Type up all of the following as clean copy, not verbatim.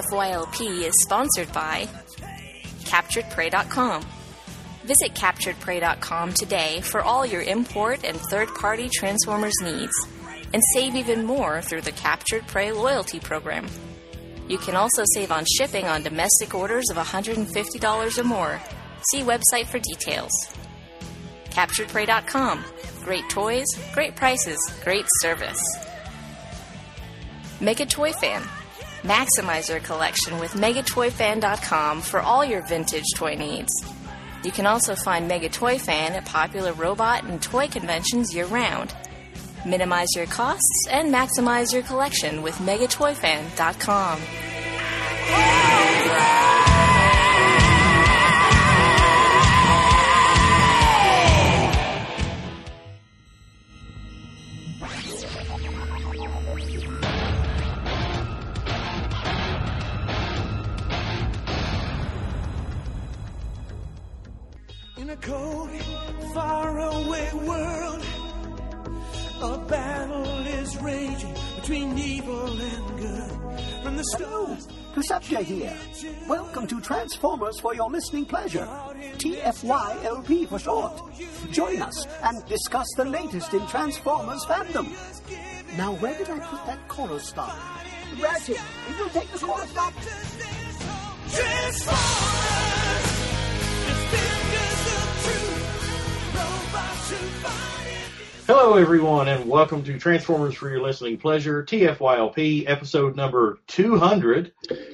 TFYLP is sponsored by CapturedPrey.com. Visit CapturedPrey.com today for all your import and third-party Transformers needs, and save even more through the Captured Prey loyalty program. You can also save on shipping on domestic orders of $150 or more. See website for details. CapturedPrey.com. Great toys, great prices, great service. Mega Toy Fan. Maximize your collection with MegaToyFan.com for all your vintage toy needs. You can also find Mega Toy Fan at popular robot and toy conventions year-round. Minimize your costs and maximize your collection with MegaToyFan.com. In a cold, faraway world, a battle is raging between evil and good. From the stars, Perceptia here. Welcome to Transformers for your listening pleasure. TFYLP for short. Join us and discuss the latest in Transformers fandom. Now, where did I put that chorus stop? Ratchet, will you take the chorus stop? Transformers, defenders of truth, robots who fight it. Hello, everyone, and welcome to Transformers for your listening pleasure, TFYLP, episode number 200.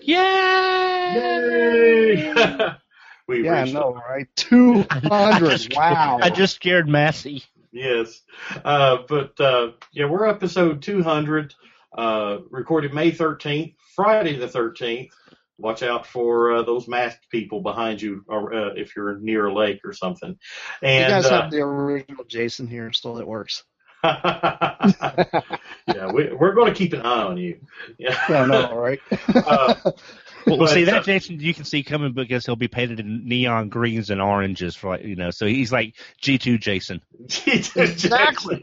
Yay! We've Yeah, I reached know, right? 200. Wow. I just scared Massey. Yes. We're episode 200, recorded May 13th, Friday the 13th. Watch out for those masked people behind you if you're near a lake or something. And, you guys have the original Jason here, so it works. Yeah, we're going to keep an eye on you. Yeah, I know, right? Well, see, that Jason you can see coming because he'll be painted in neon greens and oranges for so he's like G2 Jason. Exactly.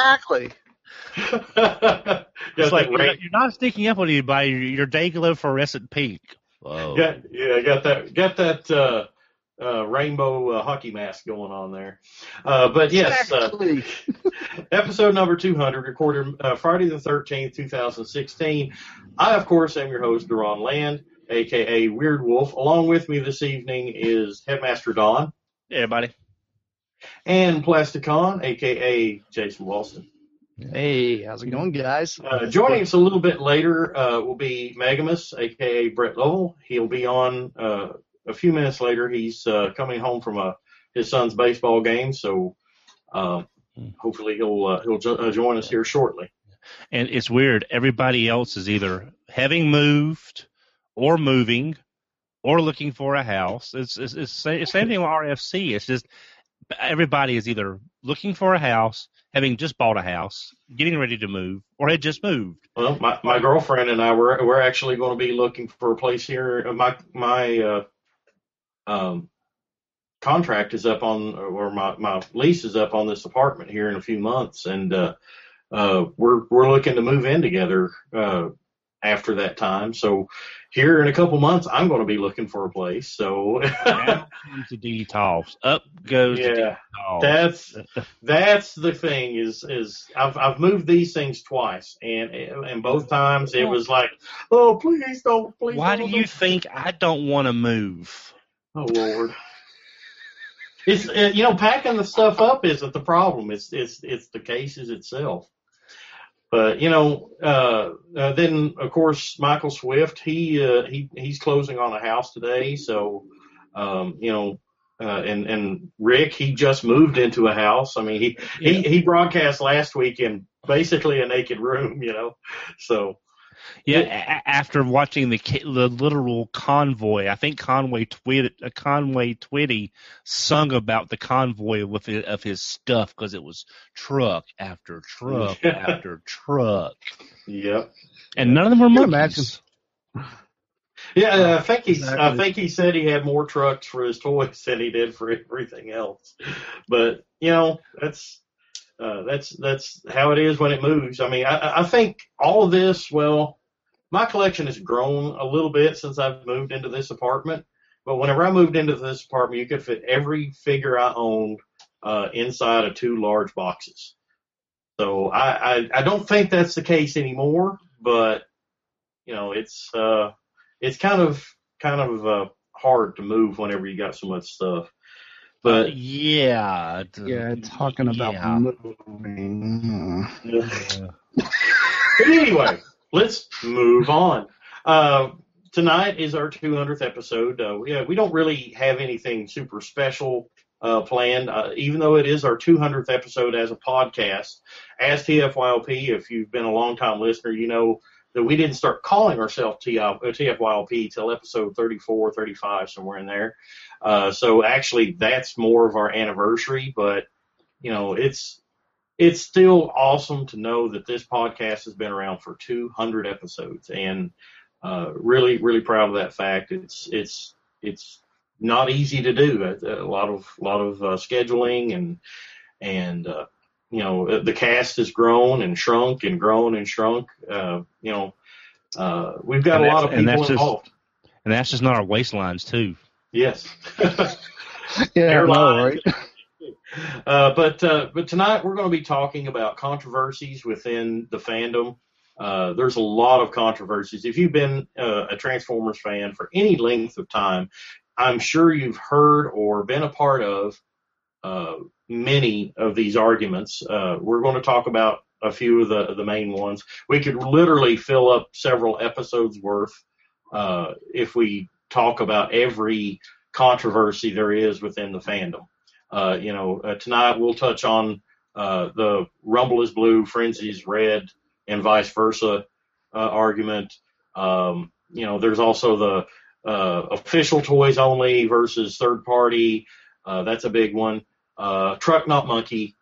It's like you're not sneaking up on anybody. You're Dayglow fluorescent pink. Whoa. Yeah, got that rainbow hockey mask going on there. But yes, episode number 200, recorded Friday the 13th, 2016. I, of course, am your host, Deron Land, a.k.a. Weird Wolf. Along with me this evening is Headmaster Don. Hey, everybody. And Plasticon, a.k.a. Jason Walston. Hey, how's it going, guys? Joining us a little bit later will be Megamus, a.k.a. Brett Lovell. He'll be on a few minutes later. He's coming home from his son's baseball game, so hopefully he'll join us here shortly. And it's weird. Everybody else is either having moved or moving or looking for a house. It's the same thing with RFC. It's just everybody is either looking for a house, having just bought a house, getting ready to move, or had just moved. Well, my girlfriend and I we're actually going to be looking for a place here. My contract is up on, or my lease is up on this apartment here in a few months, and we're looking to move in together after that time. So here in a couple months, I'm going to be looking for a place. So down comes the DTOFs. Up goes the DTOFs. That's the thing is I've moved these things twice, and both times it was like, oh, please don't. Why do you think I don't want to move? Oh, Lord. It's packing the stuff up isn't the problem. It's the cases itself. But then of course Michael Swift he's closing on a house today. So and Rick, he just moved into a house. I mean he broadcast last week in basically a naked room. So. Yeah, after watching the literal convoy, I think Conway Twitty sung about the convoy of his stuff because it was truck after truck after truck. Yep. And none of them were monkeys. Yeah, I think he said he had more trucks for his toys than he did for everything else. But that's how it is when it moves. I mean, I think all of this, well, my collection has grown a little bit since I've moved into this apartment. But whenever I moved into this apartment, you could fit every figure I owned inside of 2 large boxes. So I don't think that's the case anymore, but it's kind of hard to move whenever you got so much stuff. But talking about moving. But anyway, let's move on. Tonight is our 200th episode. We don't really have anything super special planned, even though it is our 200th episode as a podcast. As TFYLP, if you've been a long-time listener, you know that we didn't start calling ourselves TFYLP till episode 34, 35, somewhere in there. So actually, that's more of our anniversary, but it's still awesome to know that this podcast has been around for 200 episodes, and really, really proud of that fact. It's not easy to do. A lot of scheduling and the cast has grown and shrunk and grown and shrunk. We've got a lot of people involved. And that's just not our waistlines too. Yes. Yeah, right. But tonight we're going to be talking about controversies within the fandom. There's a lot of controversies. If you've been a Transformers fan for any length of time, I'm sure you've heard or been a part of many of these arguments. We're going to talk about a few of the main ones. We could literally fill up several episodes worth if we talk about every controversy there is within the fandom. Tonight we'll touch on the Rumble is Blue, Frenzy's Red, and vice versa argument. There's also the official toys only versus third party. That's a big one. Truck Not Monkey.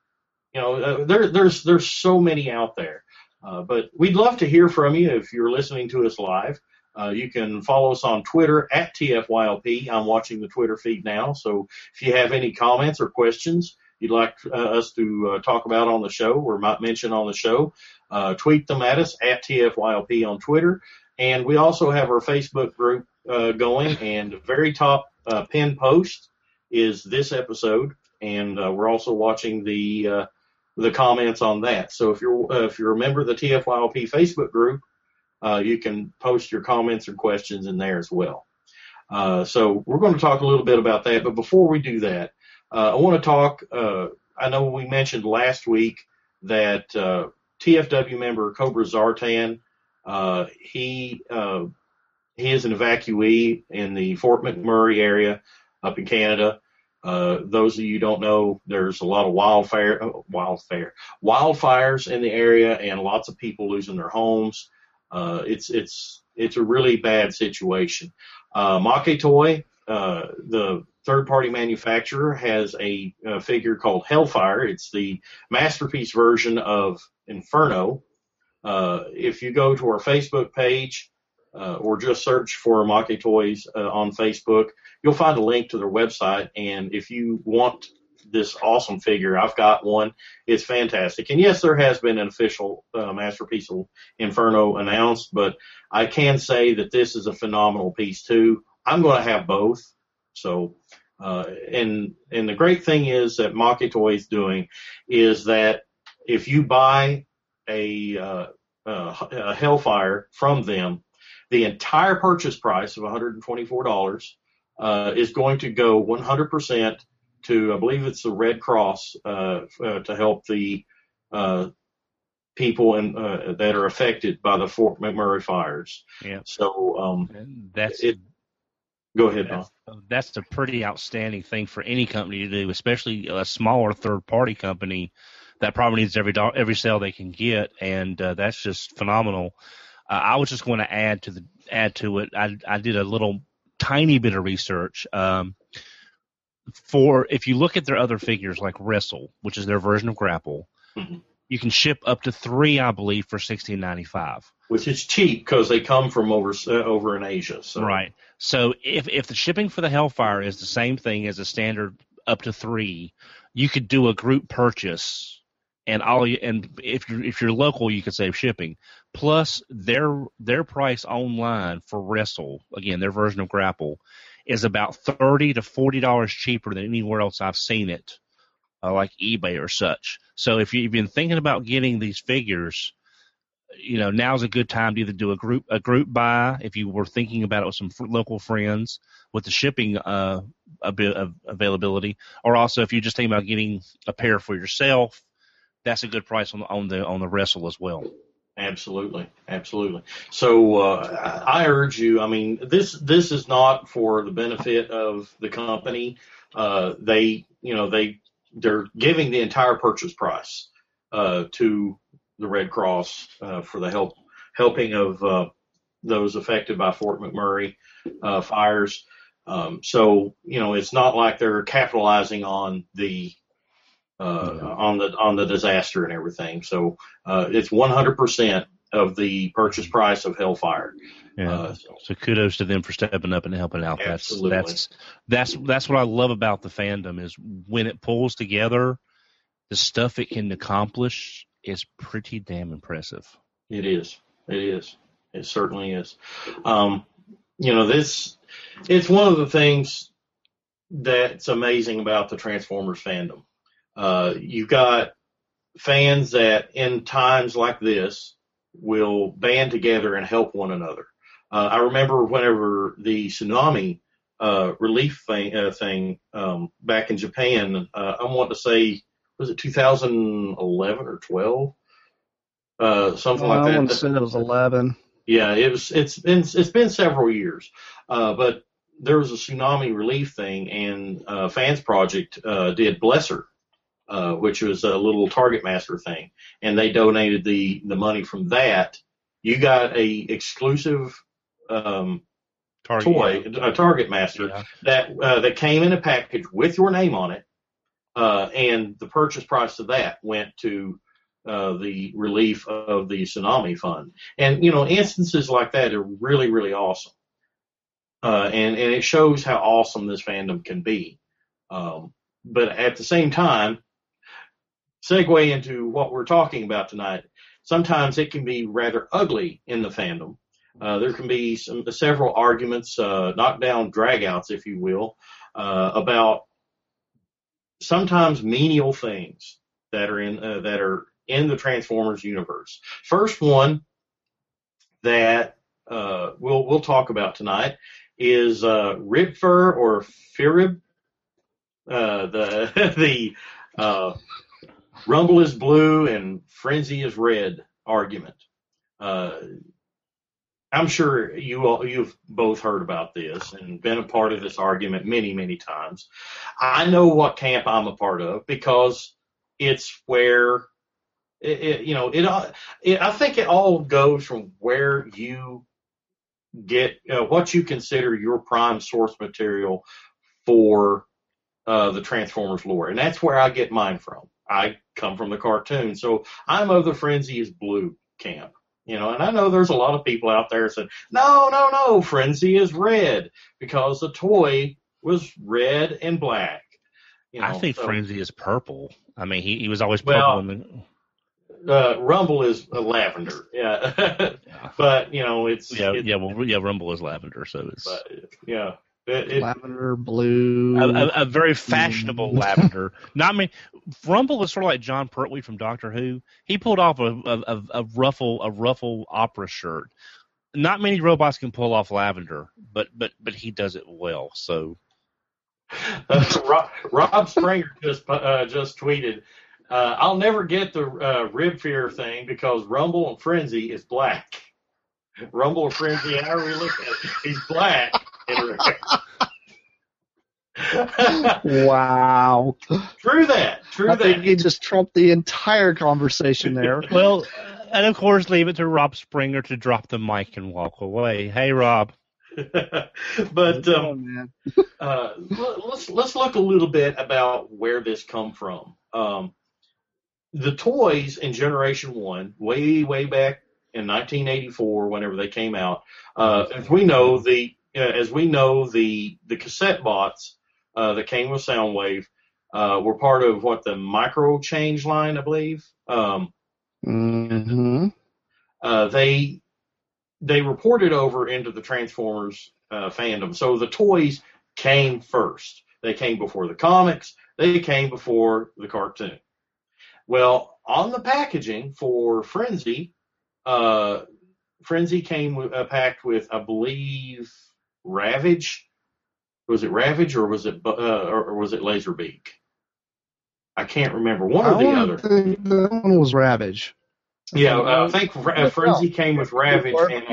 There's so many out there. But we'd love to hear from you if you're listening to us live. You can follow us on Twitter at TFYLP. I'm watching the Twitter feed now. So if you have any comments or questions you'd like us to talk about on the show or might mention on the show, tweet them at us at TFYLP on Twitter. And we also have our Facebook group going, and the very top pinned post is this episode, and we're also watching the comments on that. So if you're a member of the TFYLP Facebook group, you can post your comments and questions in there as well. So we're going to talk a little bit about that, but before we do that, I want to talk. I know we mentioned last week that TFW member Cobra Zartan, he is an evacuee in the Fort McMurray area up in Canada. Those of you who don't know, there's a lot of wildfires in the area and lots of people losing their homes. It's a really bad situation. Mach Toy, the third-party manufacturer, has a figure called Hellfire. It's the masterpiece version of Inferno. If you go to our Facebook page or just search for Mach Toys on Facebook, you'll find a link to their website. And if you want this awesome figure, I've got one. It's fantastic. And yes, there has been an official masterpiece of Inferno announced, but I can say that this is a phenomenal piece too. I'm going to have both. So, and the great thing is that Mach Toy is doing is that if you buy a Hellfire from them, the entire purchase price of $124 is going to go 100% to, I believe it's the Red Cross, to help the people that are affected by the Fort McMurray fires. Yeah. So that's it. Go ahead, Don. That's a pretty outstanding thing for any company to do, especially a smaller third-party company that probably needs every sale they can get, and that's just phenomenal. I was just going to add to it. I did a little tiny bit of research. If you look at their other figures like Wrestle, which is their version of Grapple, mm-hmm. you can ship up to 3, I believe, for $16.95. Which is cheap because they come from over in Asia. So. Right. So if the shipping for the Hellfire is the same thing as a standard up to 3, you could do a group purchase and if you're local, you can save shipping. Plus, their price online for Wrestle, again, their version of Grapple, is about $30 to $40 cheaper than anywhere else I've seen it, like eBay or such. So if you've been thinking about getting these figures, now's a good time to either do a group buy if you were thinking about it with some local friends with the shipping availability, or also if you're just thinking about getting a pair for yourself. That's a good price on the Wrestle as well. Absolutely. So I urge you. I mean, this is not for the benefit of the company. They're giving the entire purchase price to the Red Cross for the helping of those affected by Fort McMurray fires. So it's not like they're capitalizing on the on the disaster and everything. So it's 100% of the purchase price of Hellfire. Yeah. So kudos to them for stepping up and helping out. Absolutely. That's what I love about the fandom is when it pulls together, the stuff it can accomplish is pretty damn impressive. It is. It certainly is. It's one of the things that's amazing about the Transformers fandom. You've got fans that in times like this will band together and help one another. I remember whenever the tsunami relief thing back in Japan, I want to say, was it 2011 or 12? Something like that. I want to say it was 11. Yeah, it's been several years. But there was a tsunami relief thing, and Fans Project did Blesser, which was a little Target Master thing, and they donated the money from that. You got a exclusive toy, a Target Master that came in a package with your name on it, and the purchase price of that went to the relief of the tsunami fund. And instances like that are really, really awesome, and it shows how awesome this fandom can be. But at the same time, segue into what we're talking about tonight. Sometimes it can be rather ugly in the fandom. There can be several arguments, knockdown dragouts, if you will, about sometimes menial things that are in the Transformers universe. First one that we'll talk about tonight is rib fur or firib. The Rumble is blue and Frenzy is red argument. I'm sure you've both heard about this and been a part of this argument many, many times. I know what camp I'm a part of because it's where I think it all goes from where you get what you consider your prime source material for the Transformers lore, and that's where I get mine from. I come from the cartoon, so I'm of the Frenzy is blue camp, and I know there's a lot of people out there saying, no, Frenzy is red because the toy was red and black. I think Frenzy is purple. I mean, he was always purple. Rumble is lavender, yeah. But it's Rumble is lavender, so it's lavender, blue, a very fashionable lavender. Rumble is sort of like John Pertwee from Doctor Who. He pulled off a ruffle opera shirt. Not many robots can pull off lavender, but he does it well. So, Rob Springer just tweeted, I'll never get the rib fear thing because Rumble and Frenzy is black. Rumble and Frenzy, however you look at it, he's black. Wow. True that. I think he just trumped the entire conversation there. Well, and of course, leave it to Rob Springer to drop the mic and walk away. Hey, Rob. But let's look a little bit about where this come from. The toys in Generation 1, way back in 1984, whenever they came out, as we know the cassette bots that came with Soundwave were part of the Micro Change line, I believe. They reported over into the Transformers fandom. So the toys came first. They came before the comics. They came before the cartoon. Well, on the packaging for Frenzy, Frenzy came packed with, I believe, Ravage. Was it Ravage or was it Laserbeak? I can't remember. One or the other. That one was Ravage. Yeah, I think Frenzy came with Ravage, and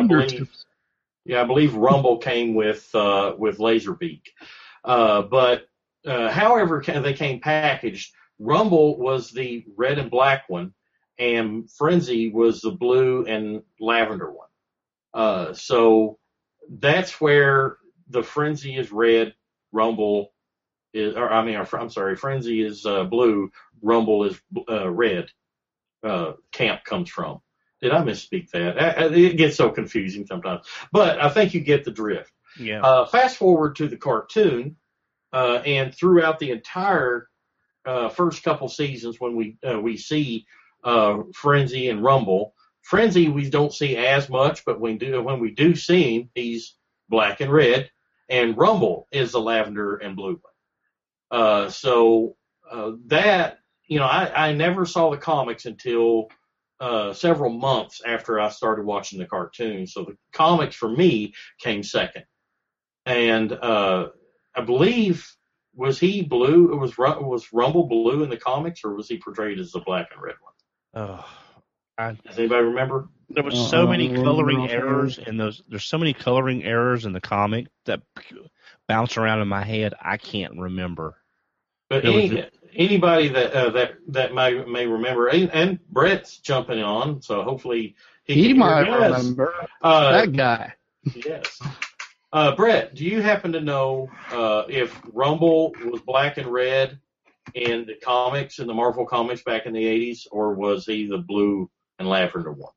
I believe Rumble came with Laserbeak. But however they came packaged, Rumble was the red and black one, and Frenzy was the blue and lavender one. So that's where the Frenzy is red, Rumble is, Frenzy is blue, Rumble is red. Camp comes from. Did I misspeak that? It gets so confusing sometimes, but I think you get the drift. Yeah. Fast forward to the cartoon, and throughout the entire first couple seasons, when we see Frenzy and Rumble. Frenzy we don't see as much, but when we do see him, he's black and red, and Rumble is the lavender and blue one. So that. I never saw the comics until several months after I started watching the cartoon. So the comics for me came second. And I believe, was he blue? Was Rumble blue in the comics, or was he portrayed as the black and red one? Does anybody remember? There was so many coloring errors in those. There's so many coloring errors in the comic that bounce around in my head. I can't remember. But anybody that may remember, and Brett's jumping on, so hopefully he might remember that guy. Yes. Brett, do you happen to know if Rumble was black and red in the comics, in the Marvel comics back in the 80s, or was he the blue and lavender one?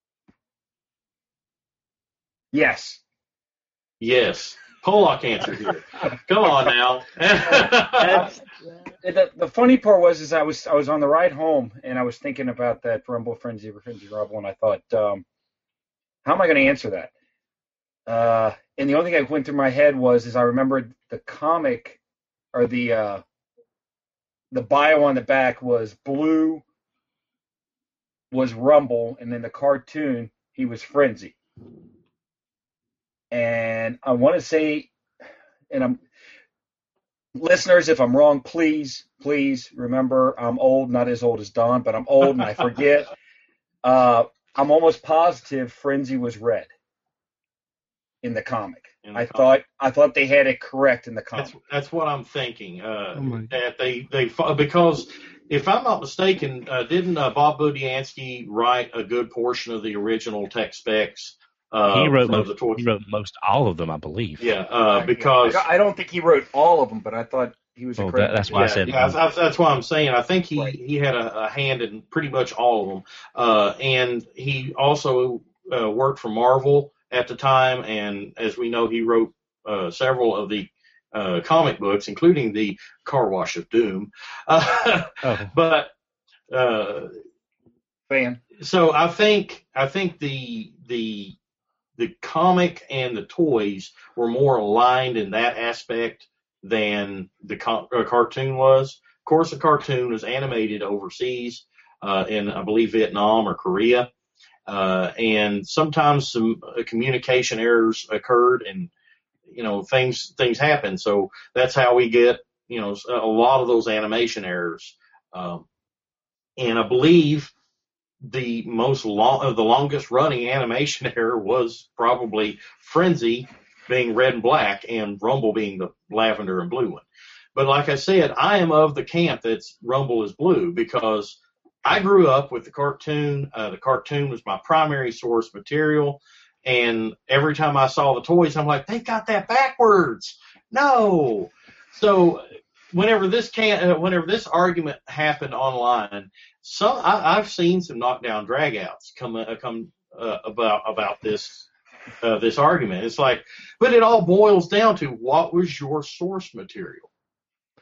Yes. Yes. Pollock answer here. Come on now. The funny part was I was on the ride home, and I was thinking about that Rumble Frenzy Rumble, and I thought, how am I going to answer that? And the only thing that went through my head was I remembered the comic, or the bio on the back was blue was Rumble, and then the cartoon he was Frenzy. And I want to say, and listeners, if I'm wrong, please remember I'm old, not as old as Don, but I'm old and I forget. I'm almost positive Frenzy was red in the comic. I thought they had it correct in the comic. That's what I'm thinking. That they because if I'm not mistaken, didn't Bob Budiansky write a good portion of the original tech specs? He wrote most all of them, I believe. Yeah, because I don't think he wrote all of them, but I thought he was. That's why I said. That's why I'm saying. I think he had a hand in pretty much all of them, and he also worked for Marvel at the time. And as we know, he wrote several of the comic books, including the Car Wash of Doom. But fan. So I think the comic and the toys were more aligned in that aspect than the cartoon was. Of course, the cartoon was animated overseas in, I believe, Vietnam or Korea. And sometimes some communication errors occurred, and, things happen. So that's how we get, a lot of those animation errors. And I believe the longest running animation error was probably Frenzy being red and black and Rumble being the lavender and blue one. But like I said, I am of the camp that's Rumble is blue, because I grew up with the cartoon. The cartoon was my primary source material. And every time I saw the toys, I'm like, they got that backwards. No. So whenever this argument happened online, I've seen some knockdown dragouts come about this argument. It's like, but it all boils down to, what was your source material?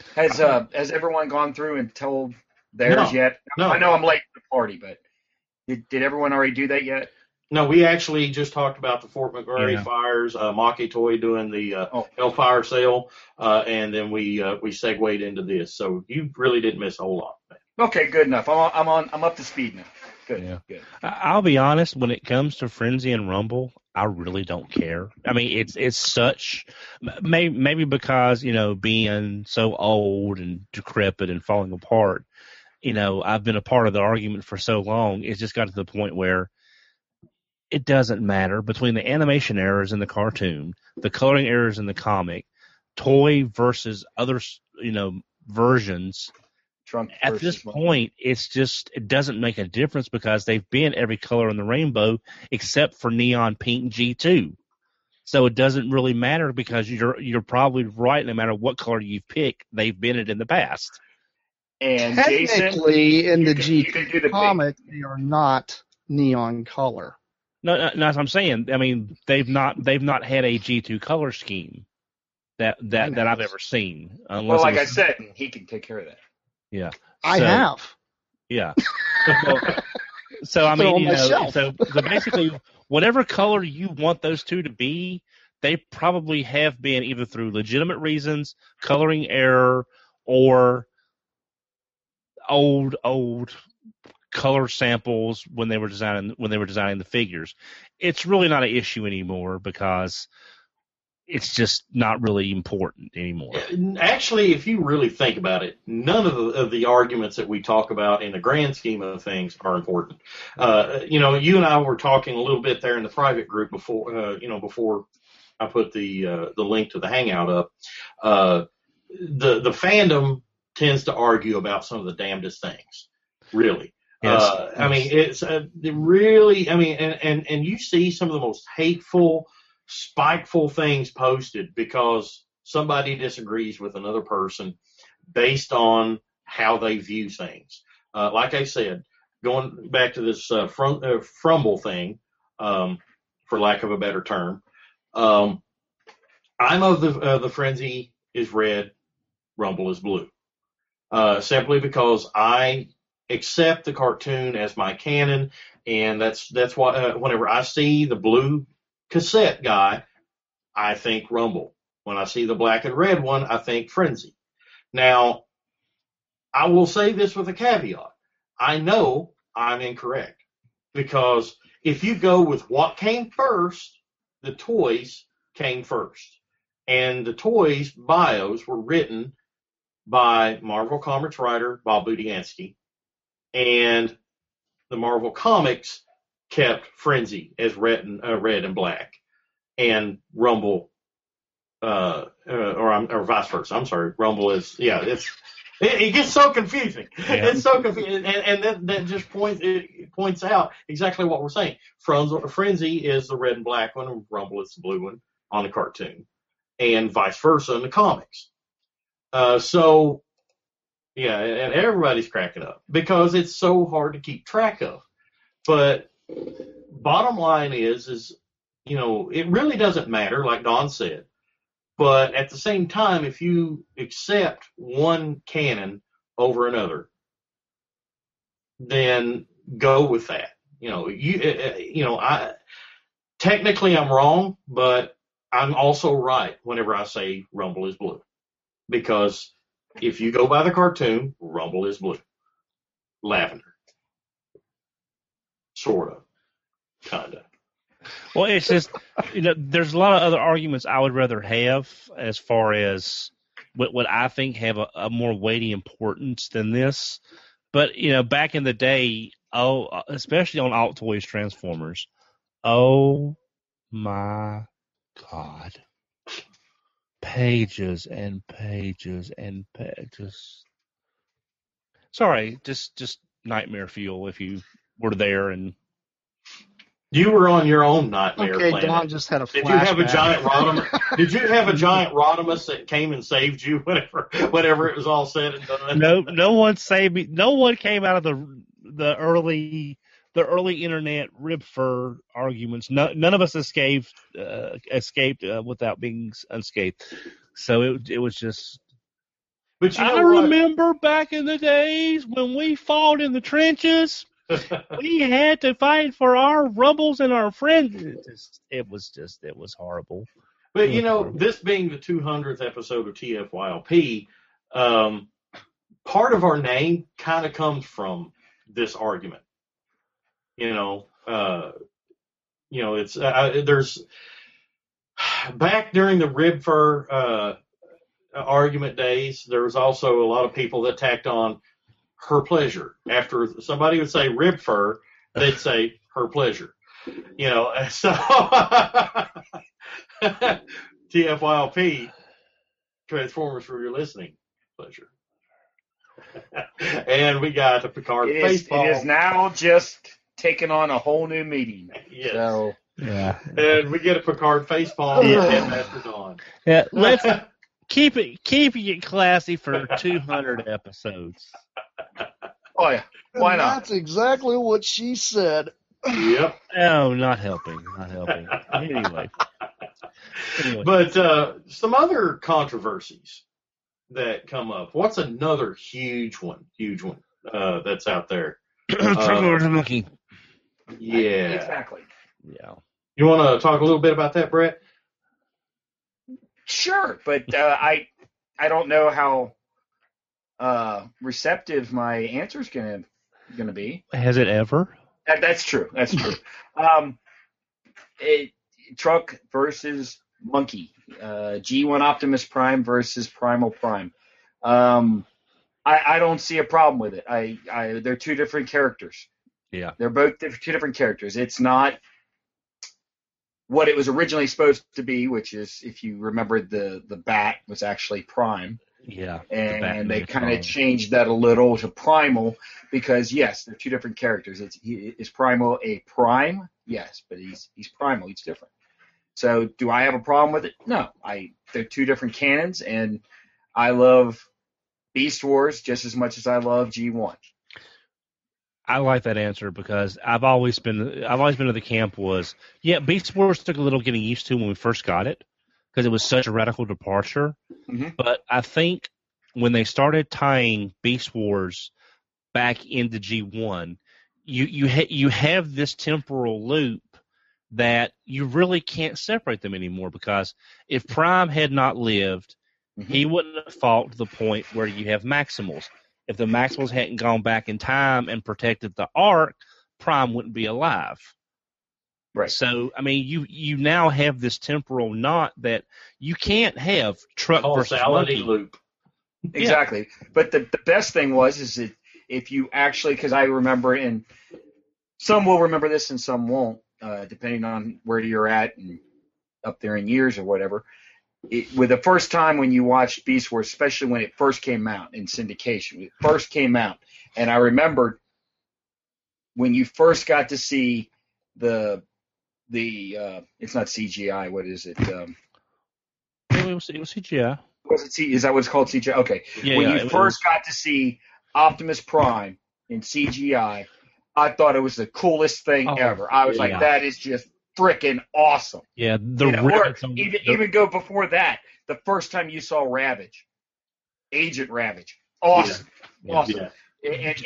Has everyone gone through and told theirs yet? No. I know I'm late to the party, but did everyone already do that yet? No, we actually just talked about the Fort McMurray fires, Maki Toy doing the Hellfire sale, and then we segued into this. So you really didn't miss a whole lot. Okay, good enough. I'm up to speed now. Good. Yeah. Good. I'll be honest. When it comes to Frenzy and Rumble, I really don't care. I mean, it's such maybe because being so old and decrepit and falling apart. I've been a part of the argument for so long. It's just got to the point where it doesn't matter between the animation errors in the cartoon, the coloring errors in the comic, toy versus other, versions. At this point, it doesn't make a difference because they've been every color in the rainbow except for neon pink G2. So it doesn't really matter because you're probably right no matter what color you pick, they've been it in the past. And technically, Jason, in the G2 comic, they are not neon color. No, that's what I'm saying. I mean, they've not had a G2 color scheme that I've ever seen. Well, like I said, he can take care of that. Yeah, I have. Yeah. So I mean, so basically, whatever color you want those two to be, they probably have been either through legitimate reasons, coloring error, or old color samples when they were designing the figures. It's really not an issue anymore because it's just not really important anymore. Actually, if you really think about it, none of the arguments that we talk about in the grand scheme of things are important. You and I were talking a little bit there in the private group before I put the link to the Hangout up. The fandom tends to argue about some of the damnedest things, really. Yes. I mean, it's really, I mean, and you see some of the most hateful, spiteful things posted because somebody disagrees with another person based on how they view things. Like I said, going back to this Frumble thing, for lack of a better term, I'm of the Frenzy is red, Rumble is blue. Simply because I accept the cartoon as my canon, and that's why whenever I see the blue cassette guy, I think Rumble. When I see the black and red one, I think Frenzy. Now, I will say this with a caveat. I know I'm incorrect because if you go with what came first, the toys came first. And the toys' bios were written by Marvel Comics writer Bob Budiansky, and the Marvel Comics kept Frenzy as red and black, and Rumble, or vice versa. I'm sorry, Rumble is it gets so confusing. Yeah. It's so confusing, and that just points out exactly what we're saying. Frenzy is the red and black one, and Rumble is the blue one on the cartoon, and vice versa in the comics. So, yeah, and everybody's cracking up because it's so hard to keep track of. But bottom line is, it really doesn't matter, like Don said. But at the same time, if you accept one canon over another, then go with that. Technically I'm wrong, but I'm also right whenever I say Rumble is blue. Because if you go by the cartoon, Rumble is blue. Lavender. Sort of. Kind of. Well, it's just, there's a lot of other arguments I would rather have as far as what I think have a more weighty importance than this. But, back in the day, especially on Alt Toys Transformers, oh my God. Pages and pages and pages. Sorry, just nightmare fuel if you were there and you were on your own nightmare planet. Okay, Don just had a flashback. Did you have a giant Rodimus? Did you have a giant Rodimus that came and saved you whenever it was all said and done? No one saved me. No one came out of the early internet rib fur arguments. None of us escaped without being unscathed. So it was just. But you know I what? remember back in the days when we fought in the trenches. We had to fight for our Rumbles and our friends. It was horrible. But, you know, this being the 200th episode of TFYLP, part of our name kind of comes from this argument. It's there's back during the rib fur argument days, there was also a lot of people that tacked on her pleasure. After somebody would say rib fur, they'd say her pleasure. So TFYLP, Transformers for your listening pleasure. And we got the Picard baseball. It is now just taking on a whole new meaning. Yes. So, yeah. And we get a Picard facepalm and Headmaster's on. Yeah, let's keeping it classy for 200 episodes. Oh yeah, why not? That's exactly what she said. Yep. Oh, not helping. Anyway. But some other controversies that come up. What's another huge one that's out there? Transformers Monkey. Yeah. Exactly. Yeah. You want to talk a little bit about that, Brett? Sure, but I don't know how receptive my answer's gonna be. Has it ever? That's true. Truck versus Monkey. G1 Optimus Prime versus Primal Prime. I don't see a problem with it. They're two different characters. Yeah. They're both two different characters. It's not what it was originally supposed to be, which is, if you remember, the bat was actually Prime. Yeah. And they kind of changed that a little to Primal because, yes, they're two different characters. Is Primal a Prime? Yes, but he's Primal. He's different. So do I have a problem with it? No. They're two different canons, and I love Beast Wars just as much as I love G1. I like that answer because I've always been to the camp Beast Wars took a little getting used to when we first got it because it was such a radical departure. Mm-hmm. But I think when they started tying Beast Wars back into G1, you have this temporal loop that you really can't separate them anymore because if Prime had not lived, mm-hmm. he wouldn't have fought to the point where you have Maximals. If the Maximals hadn't gone back in time and protected the Ark, Prime wouldn't be alive. Right. So, I mean, you now have this temporal knot that you can't have Truck versus Monkey loop. Exactly. Yeah. But the best thing is that if you actually, because I remember, and some will remember this and some won't, depending on where you're at and up there in years or whatever. With the first time when you watched Beast Wars, especially when it first came out in syndication, and I remembered when you first got to see the it's not CGI, what is it? It was CGI. Is that what it's called, CGI? Okay. Yeah, when you first got to see Optimus Prime in CGI, I thought it was the coolest thing ever. I was like, that is just freaking awesome. Yeah, even go before that. The first time you saw Ravage, Agent Ravage, awesome, awesome. Yeah. And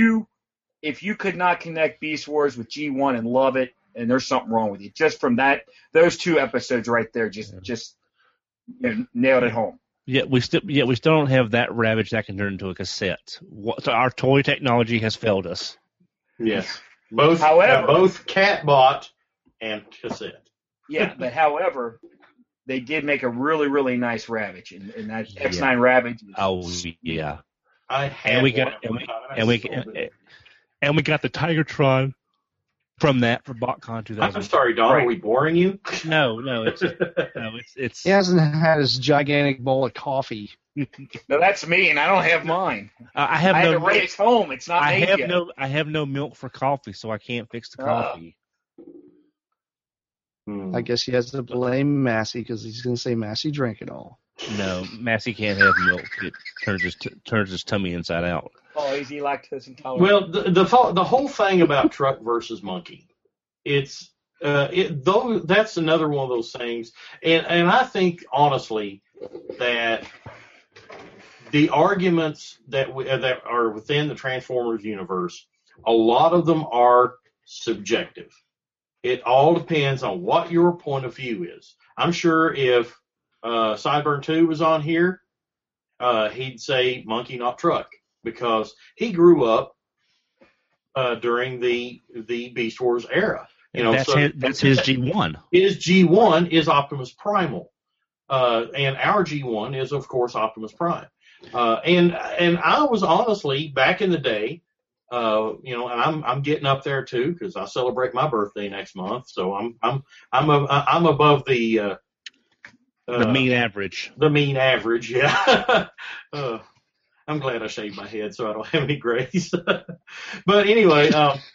if you could not connect Beast Wars with G1 and love it, and there's something wrong with you. Just from those two episodes right there, just nailed it home. Yeah, we still don't have that Ravage that can turn into a cassette. Our toy technology has failed us. Yes, both Catbot and cassette. Yeah, but however, they did make a really, really nice Ravage, and that X9 Ravage. And we got the Tigertron from BotCon 2000. I'm sorry, Don. Right. Are we boring you? No, it's. He hasn't had his gigantic bowl of coffee. No, that's me, and I don't have mine. I had to race home. It's not made yet. I have no milk for coffee, so I can't fix the coffee. I guess he has to blame Massey because he's going to say Massey drank it all. No, Massey can't have milk. It turns his tummy inside out. Oh, is he lactose intolerant? Well, the whole thing about Truck versus Monkey, that's another one of those things, and I think honestly that the arguments that that are within the Transformers universe, a lot of them are subjective. It all depends on what your point of view is. I'm sure if Sideburn 2 was on here, he'd say monkey, not truck, because he grew up during the Beast Wars era. You know, that's his G1. His G1 is Optimus Primal, and our G1 is, of course, Optimus Prime. And I was honestly back in the day, you know, and I'm getting up there too because I celebrate my birthday next month, so I'm above the mean average. The mean average, yeah. I'm glad I shaved my head so I don't have any grays. But anyway,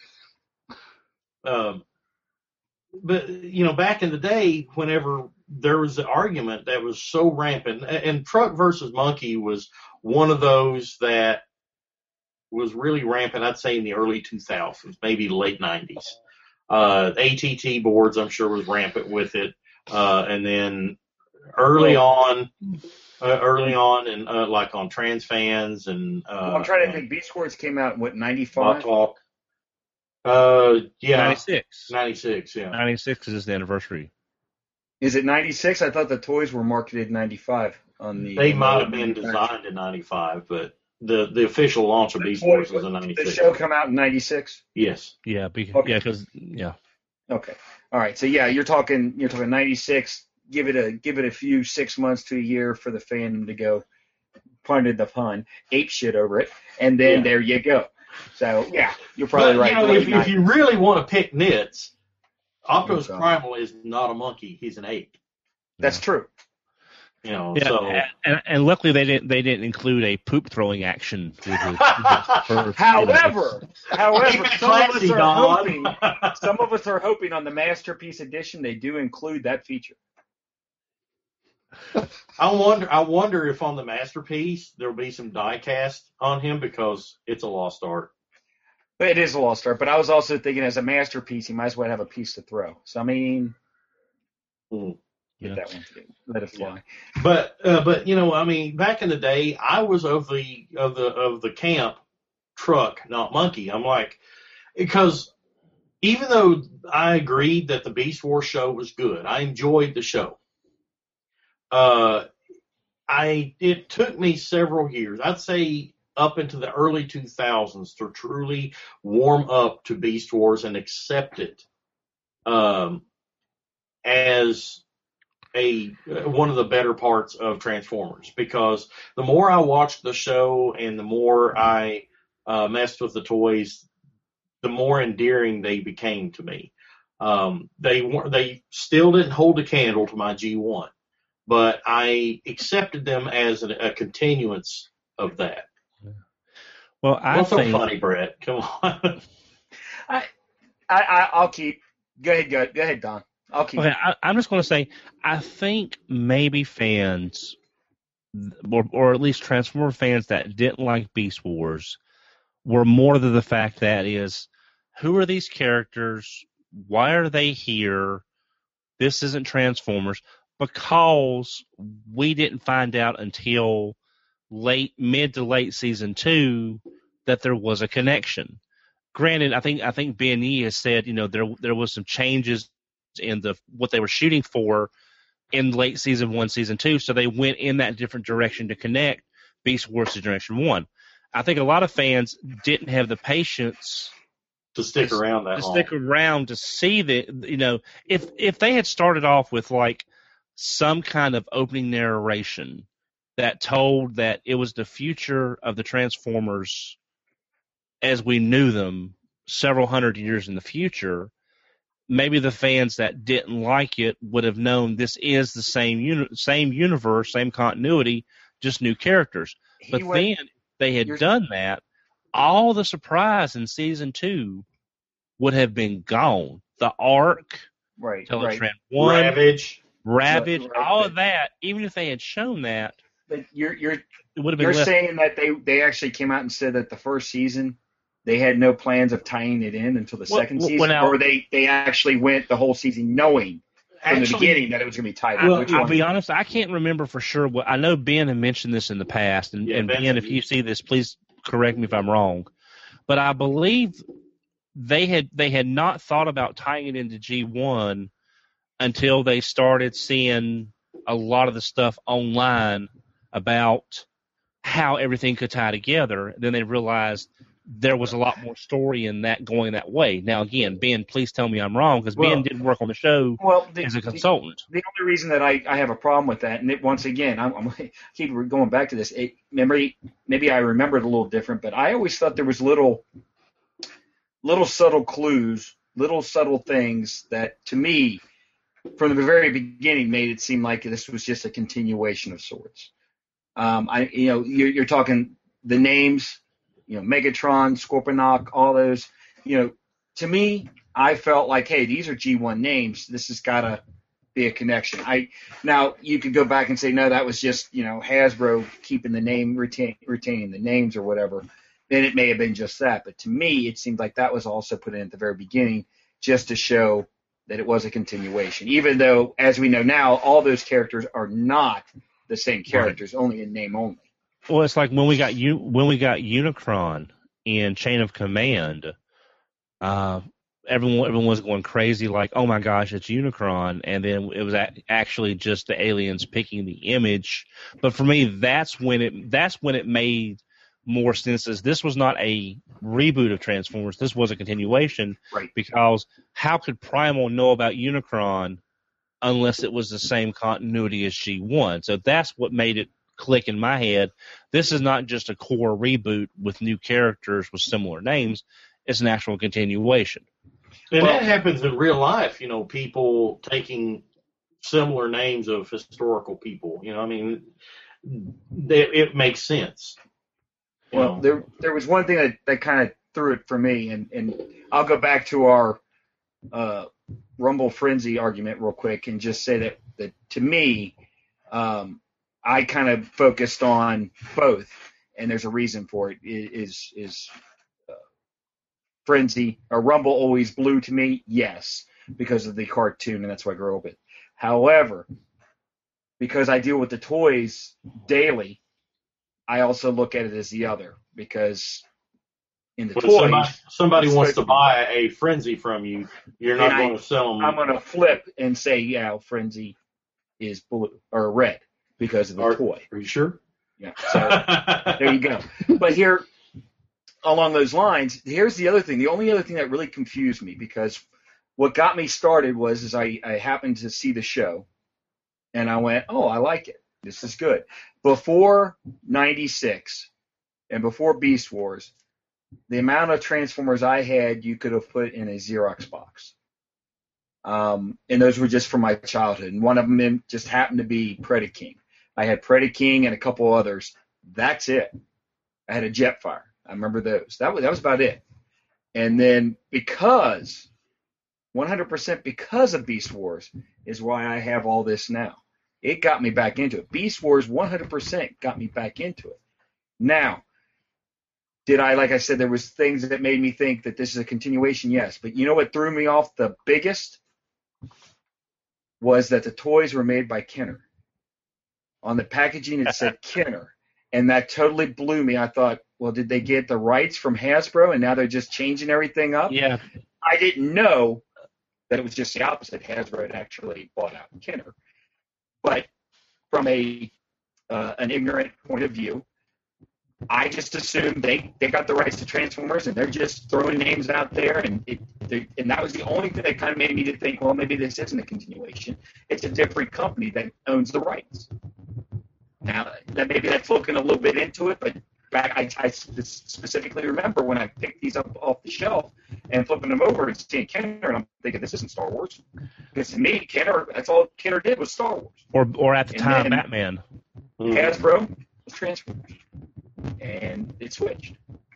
but you know, back in the day, whenever there was an argument that was so rampant, and truck versus monkey was one of those that was really rampant, I'd say in the early 2000s, maybe late 90s. ATT boards, I'm sure, was rampant with it. And then early on, and like on Trans Fans and. I'm trying to think. Beast Wars came out in what, 95? Talk. Yeah. 96. 96, yeah. 96 is the anniversary. Is it 96? I thought the toys were marketed in 95 on the. They might have been designed in 95, but the official launch of Beast Wars was in 96. Did the show come out in 96? Yes. Yeah, Okay. Yeah. Okay. All right. So yeah, you're talking 96. Give it a few 6 months to a year for the fandom to go, pardon the pun, ape shit over it, and then there you go. So yeah, you're probably right. You know, if you really want to pick nits, Optimus Primal is not a monkey; he's an ape. That's true. You know, yeah, so and luckily they didn't include a poop throwing action. However, some of us are hoping on the Masterpiece Edition they do include that feature. I wonder if on the Masterpiece there'll be some die cast on him because it's a lost art. It is a lost art, but I was also thinking as a Masterpiece, he might as well have a piece to throw. So I mean, get that one, let it fly. Yeah. But you know, I mean, back in the day, I was of the camp truck, not monkey. I'm like, because even though I agreed that the Beast Wars show was good, I enjoyed the show. It took me several years, I'd say up into the early 2000s, to truly warm up to Beast Wars and accept it as one of the better parts of Transformers, because the more I watched the show and the more I messed with the toys, the more endearing they became to me. They still didn't hold a candle to my G1. But I accepted them as a continuance of that. Well, What's so funny, Brett? Come on. I'll keep. Go ahead, Don. I'll keep. Okay, I'm just going to say, I think maybe fans, or at least Transformer fans that didn't like Beast Wars, were more to the fact that is, who are these characters? Why are they here? This isn't Transformers. Because we didn't find out until mid to late season 2 that there was a connection. Granted, I think Ben Yee has said, you know, there was some changes in what they were shooting for in late season 1, season 2, so they went in that different direction to connect Beast Wars to Generation 1. I think a lot of fans didn't have the patience to stick around to see that, you know, if they had started off with like some kind of opening narration that told that it was the future of the Transformers as we knew them several hundred years in the future, maybe the fans that didn't like it would have known this is the same universe, same continuity, just new characters. But then they had done that, all the surprise in season 2 would have been gone. The Ark, Teletran 1, Ravage, all of that, even if they had shown that, but it would have been saying that they actually came out and said that the first season they had no plans of tying it in until the second season, or they actually went the whole season knowing from the beginning that it was going to be tied up. Well, I'll be honest, I can't remember for sure. I know Ben had mentioned this in the past, and Ben, if you see this, please correct me if I'm wrong. But I believe they had not thought about tying it into G1 until they started seeing a lot of the stuff online about how everything could tie together. Then they realized there was a lot more story in that going that way. Now, again, Ben, please tell me I'm wrong, because Ben did work on the show as a consultant. The only reason that I have a problem with that, and once again, I'm keep going back to this. Maybe I remember it a little different, but I always thought there was little subtle clues, little subtle things that, to me, from the very beginning, made it seem like this was just a continuation of sorts. You're talking the names. Megatron, Scorponok, all those, to me, I felt like, hey, these are G1 names. This has got to be a connection. Now, you could go back and say, no, that was just, Hasbro keeping the name, retaining the names or whatever. Then it may have been just that. But to me, it seemed like that was also put in at the very beginning just to show that it was a continuation. Even though, as we know now, all those characters are not the same characters, only in name only. Well, it's like when we got Unicron in Chain of Command, everyone was going crazy, like, oh my gosh, it's Unicron, and then it was actually just the aliens picking the image. But for me, that's when it made more sense. As this was not a reboot of Transformers, this was a continuation, right? Because how could Primal know about Unicron unless it was the same continuity as G1? So that's what made it click in my head. This is not just a core reboot with new characters with similar names. It's an actual continuation. And that happens in real life, people taking similar names of historical people. It makes sense. Well, there was one thing that kind of threw it for me, and I'll go back to our Rumble Frenzy argument real quick and just say that to me, I kind of focused on both, and there's a reason for it. Is Frenzy or Rumble always blue to me? Yes, because of the cartoon, and that's why I grew up with it. However, because I deal with the toys daily, I also look at it as the other, because in the toys, somebody wants to buy a Frenzy from you, you're not going to sell them. I'm going to flip and say, yeah, Frenzy is blue or red. Because of the toy. Are you sure? Yeah. So there you go. But here, along those lines, here's the other thing. The only other thing that really confused me, because what got me started was I happened to see the show, and I went, oh, I like it. This is good. Before 96 and before Beast Wars, the amount of Transformers I had, you could have put in a Xerox box. And those were just from my childhood. And one of them just happened to be Predaking. I had Predaking and a couple others. That's it. I had a Jetfire. I remember those. That was about it. And then 100% because of Beast Wars is why I have all this now. It got me back into it. Beast Wars 100% got me back into it. Now, like I said, there was things that made me think that this is a continuation? Yes. But you know what threw me off the biggest? Was that the toys were made by Kenner. On the packaging, it said Kenner. And that totally blew me. I thought, well, did they get the rights from Hasbro and now they're just changing everything up? Yeah. I didn't know that it was just the opposite. Hasbro had actually bought out Kenner. But from an ignorant point of view, I just assumed they got the rights to Transformers and they're just throwing names out there. And that was the only thing that kind of made me to think, well, maybe this isn't a continuation. It's a different company that owns the rights. Now, maybe that's looking a little bit into it, but I specifically remember when I picked these up off the shelf and flipping them over and seeing Kenner, and I'm thinking, this isn't Star Wars. Because to me, Kenner, that's all Kenner did was Star Wars. Or at the time, Batman. Hasbro was Transformers. And it switched.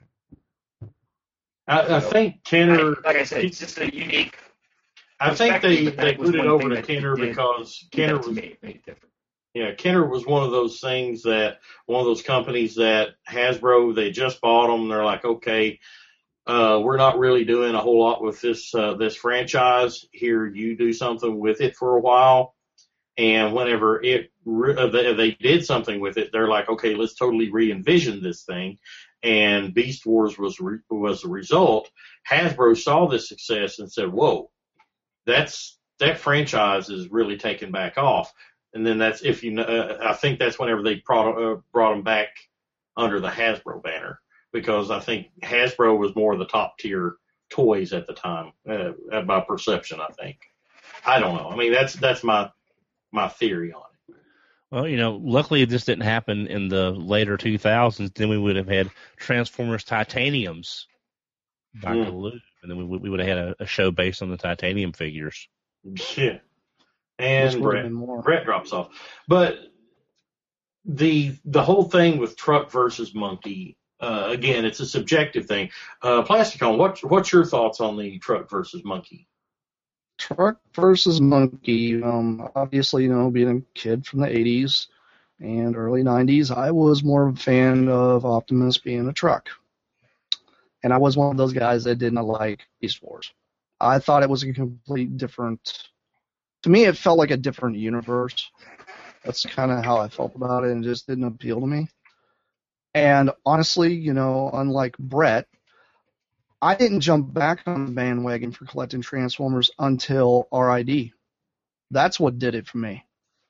I think Kenner... Like I said, it's just a unique... I think they put it over to Kenner because Kenner was... made it different. Yeah, Kenner was one of those companies that Hasbro, they just bought them. They're like, okay, we're not really doing a whole lot with this franchise. Here, you do something with it for a while. And whenever they did something with it, they're like, okay, let's totally re-envision this thing. And Beast Wars was the result. Hasbro saw this success and said, whoa, that franchise is really taking back off. And then that's, if you know, I think that's whenever they brought them back under the Hasbro banner, because I think Hasbro was more of the top tier toys at the time, by perception, I think. I don't know. I mean, that's my theory on it. Well, luckily this didn't happen in the later 2000s. Then we would have had Transformers Titaniums by Galoob, and then we would have had a show based on the Titanium figures. Yeah. And Brett drops off. But the whole thing with Truck versus Monkey, again, it's a subjective thing. Plasticon, what's your thoughts on the Truck versus Monkey? Truck versus Monkey. Obviously, being a kid from the 80s and early 90s, I was more of a fan of Optimus being a truck. And I was one of those guys that didn't like Beast Wars. I thought it was a complete different... To me, it felt like a different universe. That's kind of how I felt about it, and it just didn't appeal to me. And honestly, unlike Brett, I didn't jump back on the bandwagon for collecting Transformers until RID. That's what did it for me.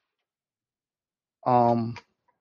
I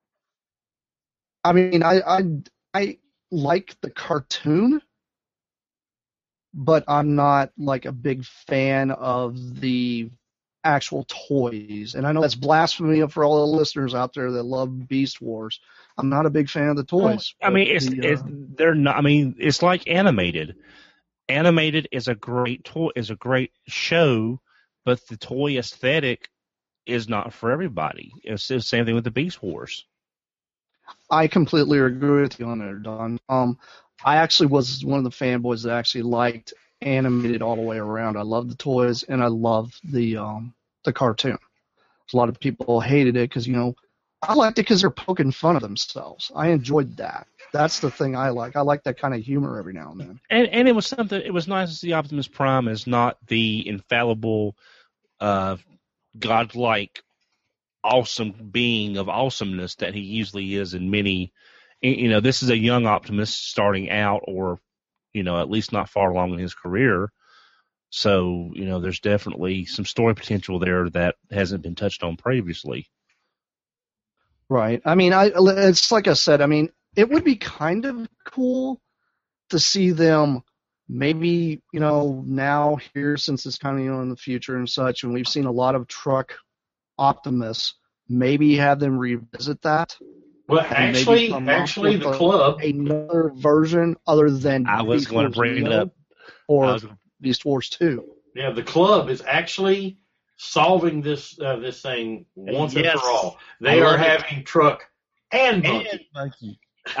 mean, I like the cartoon, but I'm not like a big fan of the actual toys. And I know that's blasphemy for all the listeners out there that love Beast Wars. I'm not a big fan of the toys. I mean, they're not. I mean, it's like animated. Animated is a great great show, but the toy aesthetic is not for everybody. It's the same thing with the Beast Wars. I completely agree with you on there, Don. I actually was one of the fanboys that actually liked animated all the way around. I love the toys and I love the cartoon. A lot of people hated it because I liked it because they're poking fun of themselves. I enjoyed that. That's the thing I like. I like that kind of humor every now and then. And it was something. It was nice to see Optimus Prime as not the infallible, godlike, awesome being of awesomeness that he usually is in many. This is a young Optimus starting out, or at least not far along in his career. So, there's definitely some story potential there that hasn't been touched on previously. Right. I mean, it's like I said, I mean, it would be kind of cool to see them maybe, now here, since it's kind of, in the future and such, and we've seen a lot of truck Optimus, maybe have them revisit that. Well, actually, the club, another version other than I was going to bring it up, or Beast Wars 2. Yeah, the club is actually solving this thing once and for all. They are having Truck and Monkey.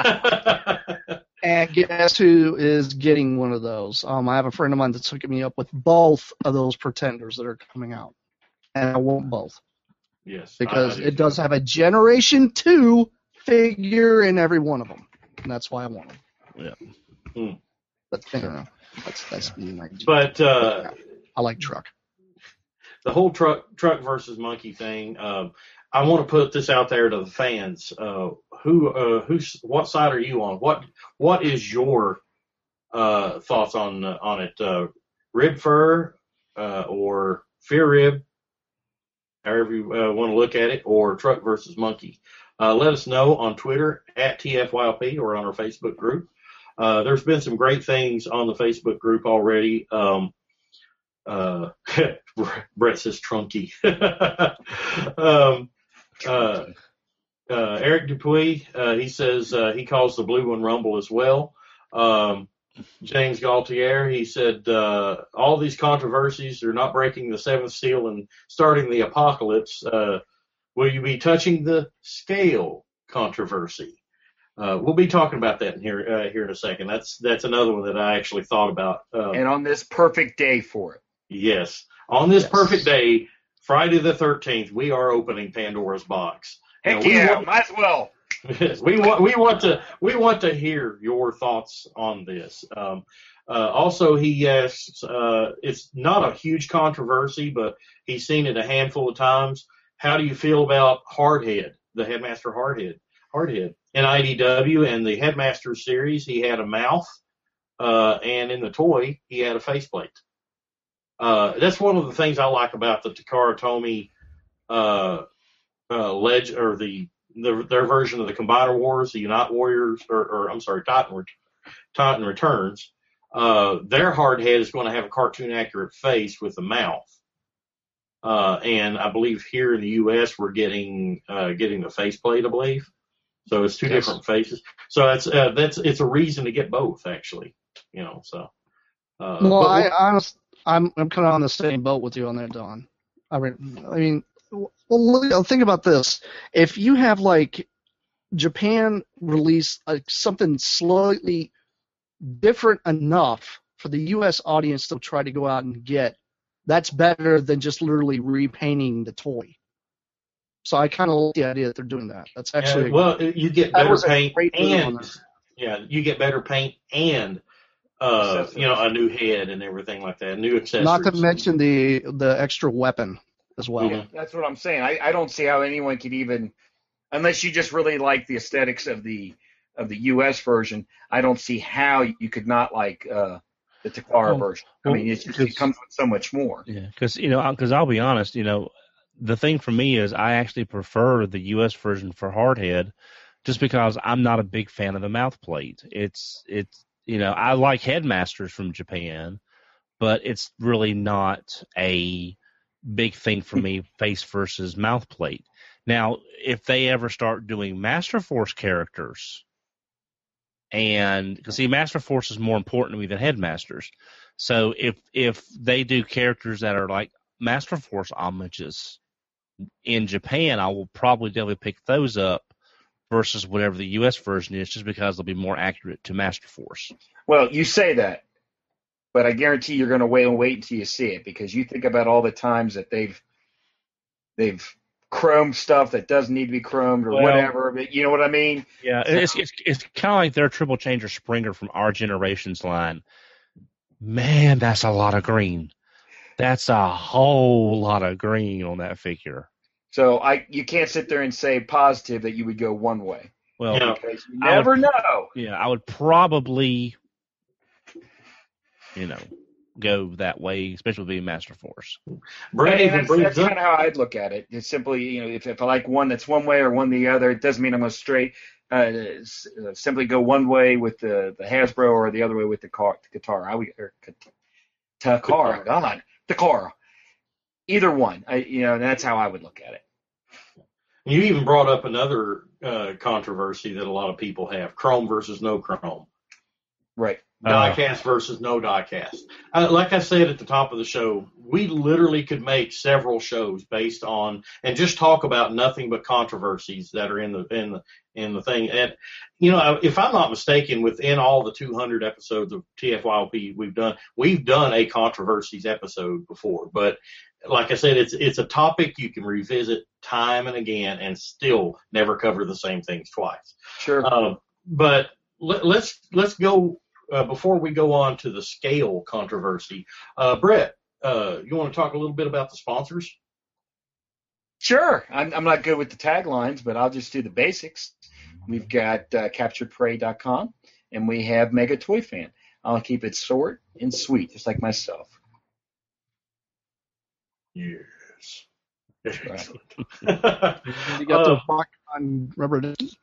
And guess who is getting one of those? I have a friend of mine that's hooking me up with both of those Pretenders that are coming out, and I want both. Yes, because it does have a Generation 2 figure in every one of them, and that's why I want them. Yeah. But that's the idea. But I like Truck. The whole truck versus Monkey thing. I want to put this out there to the fans. What side are you on? What is your thoughts on it? Rib fur or fear rib, however you want to look at it, or Truck versus Monkey. Let us know on Twitter at TFYLP or on our Facebook group. There's been some great things on the Facebook group already. Brett says Trunky. Eric Dupuy, he says he calls the blue one Rumble as well. James Gaultier, he said all these controversies are not breaking the seventh seal and starting the apocalypse. Will you be touching the scale controversy? We'll be talking about that here in a second. That's another one that I actually thought about. And on this perfect day for it. Yes. On this perfect day, Friday the 13th, we are opening Pandora's box. Heck yeah, might as well. Yes, we want to hear your thoughts on this. Also, he has, it's not a huge controversy, but he's seen it a handful of times. How do you feel about Hardhead, the Headmaster Hardhead? In IDW and the Headmaster series, he had a mouth, and in the toy, he had a faceplate. That's one of the things I like about the Takara Tomy their version of the Combiner Wars, the Unite Warriors, Titan Returns. Their Hardhead is going to have a cartoon accurate face with a mouth. And I believe here in the U.S. we're getting the faceplate, I believe. So it's two different faces. So it's a reason to get both, actually. So. Well, I'm kind of on the same boat with you on that, Don. I mean, well, think about this. If you have like Japan release something slightly different enough for the U.S. audience to try to go out and get, that's better than just literally repainting the toy. So I kind of like the idea that they're doing that. That's actually you get better paint and you get better paint and a new head and everything like that, new accessories. Not to mention the extra weapon as well. Yeah, that's what I'm saying. I don't see how anyone could even, unless you just really like the aesthetics of the U.S. version, I don't see how you could not like the Takara version. I mean, it comes with so much more. Yeah, because I'll be honest, the thing for me is I actually prefer the U.S. version for Hardhead, just because I'm not a big fan of the mouth plate. It's I like Headmasters from Japan, but it's really not a big thing for me, face versus mouth plate. Now, if they ever start doing Master Force characters, and because Master Force is more important to me than Headmasters, so if they do characters that are like Master Force homages in Japan, I will probably definitely pick those up versus whatever the U.S. version is, just because they'll be more accurate to Master Force. Well, you say that, but I guarantee you're going to wait until you see it, because you think about all the times that they've chromed stuff that doesn't need to be chromed or whatever. But you know what I mean? Yeah, it's kind of like their Triple Changer Springer from our generation's line. Man, that's a lot of green. That's a whole lot of green on that figure. So you can't sit there and say positive that you would go one way. Well, because you never know. Yeah, I would probably, go that way, especially being Master Force. That's kind of how I'd look at it. It's simply, if I like one that's one way or one the other, it doesn't mean I'm going to simply go one way with the Hasbro or the other way with the Takara. Takara. Either one. That's how I would look at it. You even brought up another controversy that a lot of people have: chrome versus no chrome. Right. Die-cast versus no die-cast. Like I said at the top of the show, we literally could make several shows based on and just talk about nothing but controversies that are in the thing. And if I'm not mistaken, within all the 200 episodes of TFYLP we've done a controversies episode before. But like I said, it's a topic you can revisit time and again and still never cover the same things twice. Sure. But let's go. Before we go on to the scale controversy, Brett, you want to talk a little bit about the sponsors? Sure. I'm not good with the taglines, but I'll just do the basics. We've got CapturedPrey.com, and we have Mega Toy Fan. I'll keep it short and sweet, just like myself. Yes. Excellent. You got the box on rubber ducky.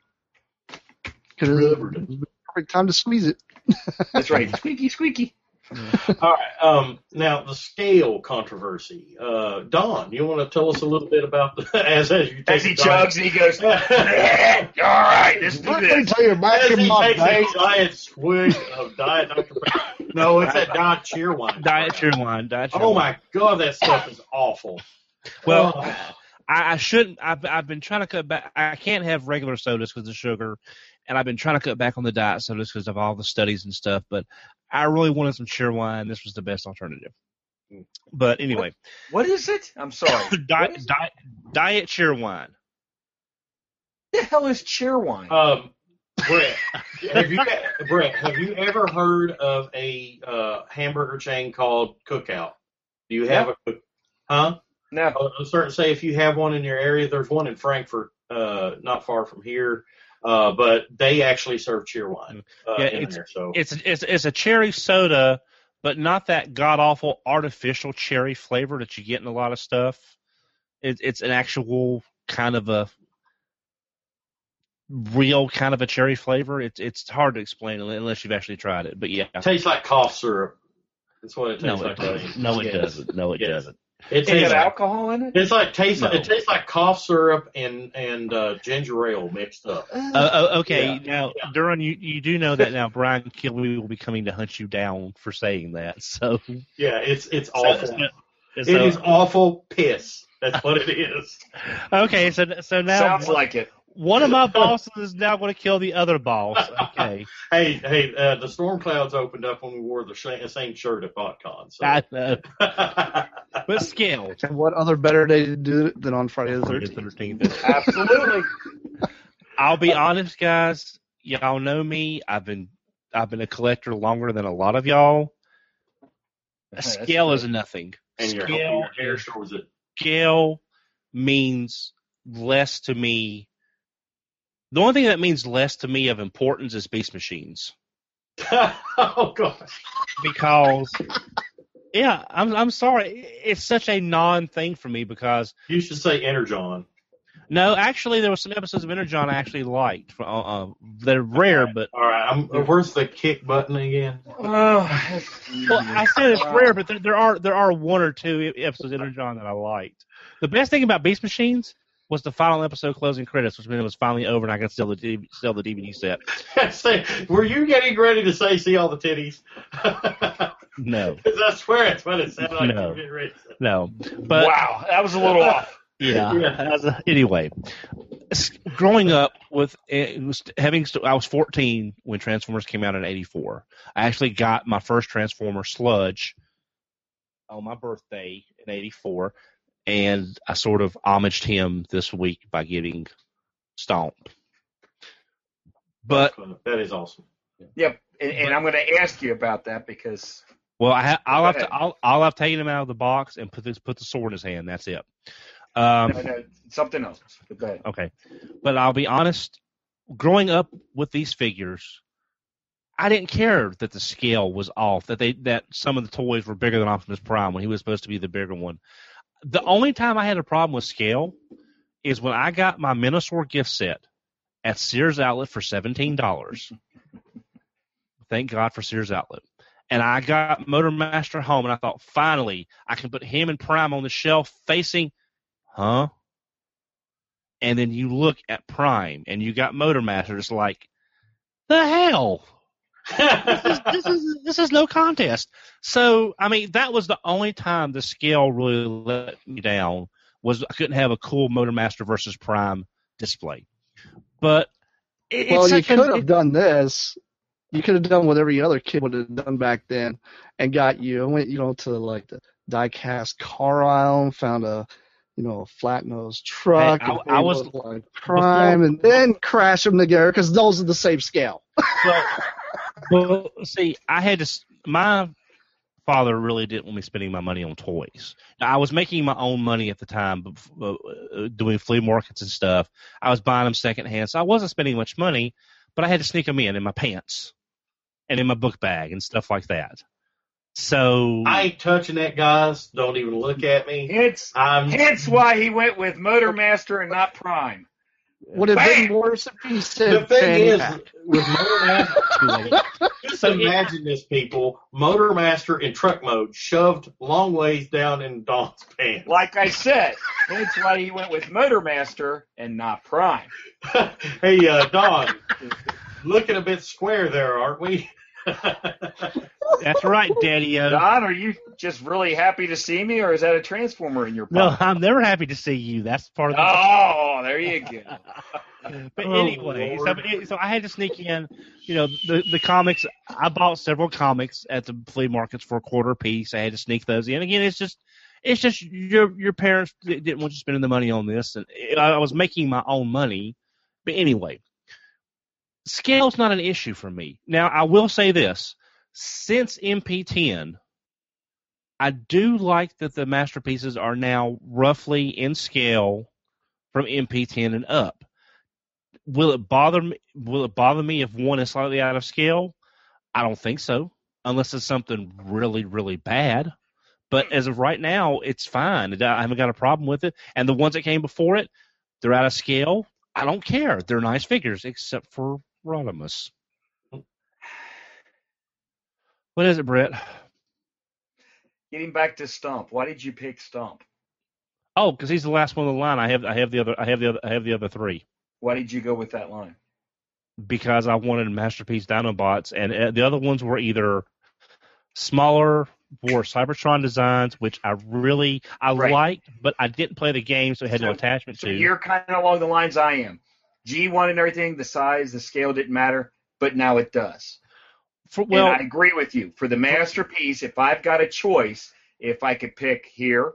Perfect time to squeeze it. That's right. Squeaky, squeaky. All right. Now the scale controversy. Don, you want to tell us a little bit about as he chugs and he goes, all right, let's do this. Tell you as he takes a giant swig of Diet Dr. Pepper. No, it's that Diet Cheerwine. Diet Cheerwine. Oh my God, that stuff is awful. Well, I shouldn't. I've been trying to cut back. I can't have regular sodas because of sugar, and I've been trying to cut back on the diet sodas because of all the studies and stuff. But I really wanted some Cheerwine. This was the best alternative. But anyway, what is it? I'm sorry. Diet Cheerwine. What the hell is Cheerwine? Brett, have you ever heard of a hamburger chain called Cookout? Do you have huh? No. I'm starting to say if you have one in your area, there's one in Frankfurt, not far from here, but they actually serve Cheerwine in there. So it's a cherry soda, but not that god awful artificial cherry flavor that you get in a lot of stuff. It's an actual kind of a real kind of a cherry flavor. It's hard to explain unless you've actually tried it. But yeah, it tastes like cough syrup. That's what it tastes like. No, it doesn't. No, it doesn't. It tastes like alcohol in it. It tastes like cough syrup and ginger ale mixed up. Okay. Yeah. Now, Duran, you do know that now Brian Kilby will be coming to hunt you down for saying that. So yeah, it's awful. It is awful piss. That's what it is. Okay, so now sounds like it. One of my bosses is now going to kill the other boss. Okay. Hey, the storm clouds opened up when we wore the same shirt at BotCon. So. I know. But scale. And what other better day to do it than on Friday the 13th? Absolutely. I'll be honest, guys. Y'all know me. I've been a collector longer than a lot of y'all. A scale is nothing. And your hair shows it. Scale means less to me. The only thing that means less to me of importance is Beast Machines. Oh gosh. Because I'm sorry, it's such a non-thing for me because you should say Energon. No, actually, there were some episodes of Energon I actually liked. They're rare, but all right. Where's the kick button again? Well, I said it's rare, but there are one or two episodes of Energon that I liked. The best thing about Beast Machines was the final episode closing credits, which meant it was finally over and I could sell the DVD set. Were you getting ready to say "see all the titties"? No. I swear it's what it sounded like. No. You getting ready to say. No. But wow, that was a little off. Yeah. Anyway, growing up I was 14 when Transformers came out in '84. I actually got my first Transformer Sludge on my birthday in '84, and I sort of homaged him this week by getting Stomp. But that is awesome. Yep, and I'm going to ask you about that because. Well, I'll have taken him out of the box and put the sword in his hand. That's it. No, something else. Go ahead. Okay, but I'll be honest. Growing up with these figures, I didn't care that the scale was off. That some of the toys were bigger than Optimus Prime when he was supposed to be the bigger one. The only time I had a problem with scale is when I got my Minosaur gift set at Sears Outlet for $17. Thank God for Sears Outlet. And I got Motormaster home, and I thought, finally, I can put him and Prime on the shelf facing, And then you look at Prime, and you got Motormaster. It's like, the hell? This is no contest. So, I mean, that was the only time the scale really let me down, was I couldn't have a cool Motormaster versus Prime display. But you could have done this. You could have done what every other kid would have done back then, and went to like the die-cast car aisle and found a flat-nosed truck. I was like Prime, and then crash them together because those are the same scale. Well, see, my father really didn't want me spending my money on toys. Now, I was making my own money at the time, doing flea markets and stuff. I was buying them secondhand, so I wasn't spending much money, but I had to sneak them in my pants and in my book bag and stuff like that. So I ain't touching that, guys. Don't even look at me. Hence why he went with Motormaster and not Prime. Would have been worse if he said. The thing is, with Motormaster, just imagine this, people. Motormaster in truck mode, shoved long ways down in Don's pants. Like I said, that's why he went with Motormaster and not Prime. Hey, Don, looking a bit square there, aren't we? That's right, Daddy-O. Don, are you just really happy to see me, or is that a Transformer in your pocket? No, I'm never happy to see you. That's part of the... Oh, there you go. But anyway, so I had to sneak in, the comics. I bought several comics at the flea markets for $0.25 a piece. I had to sneak those in. Again, it's just your parents didn't want you spending the money on this, and I was making my own money. But anyway, scale's not an issue for me. Now, I will say this. Since MP10, I do like that the masterpieces are now roughly in scale from MP10 and up. Will it bother me? Will it bother me if one is slightly out of scale? I don't think so, unless it's something really, really bad. But as of right now, it's fine. I haven't got a problem with it. And the ones that came before it, they're out of scale. I don't care. They're nice figures, except for Rodimus. What is it, Brett? Getting back to Stump, why did you pick Stump? Oh, because he's the last one on the line. I have the other three. Why did you go with that line? Because I wanted Masterpiece Dinobots, and the other ones were either smaller, more Cybertron designs, which I liked, but I didn't play the game, so I had no attachment to. You're kind of along the lines I am. G1 and everything, the size, the scale didn't matter, but now it does. And I agree with you. For the Masterpiece, if I've got a choice, if I could pick here,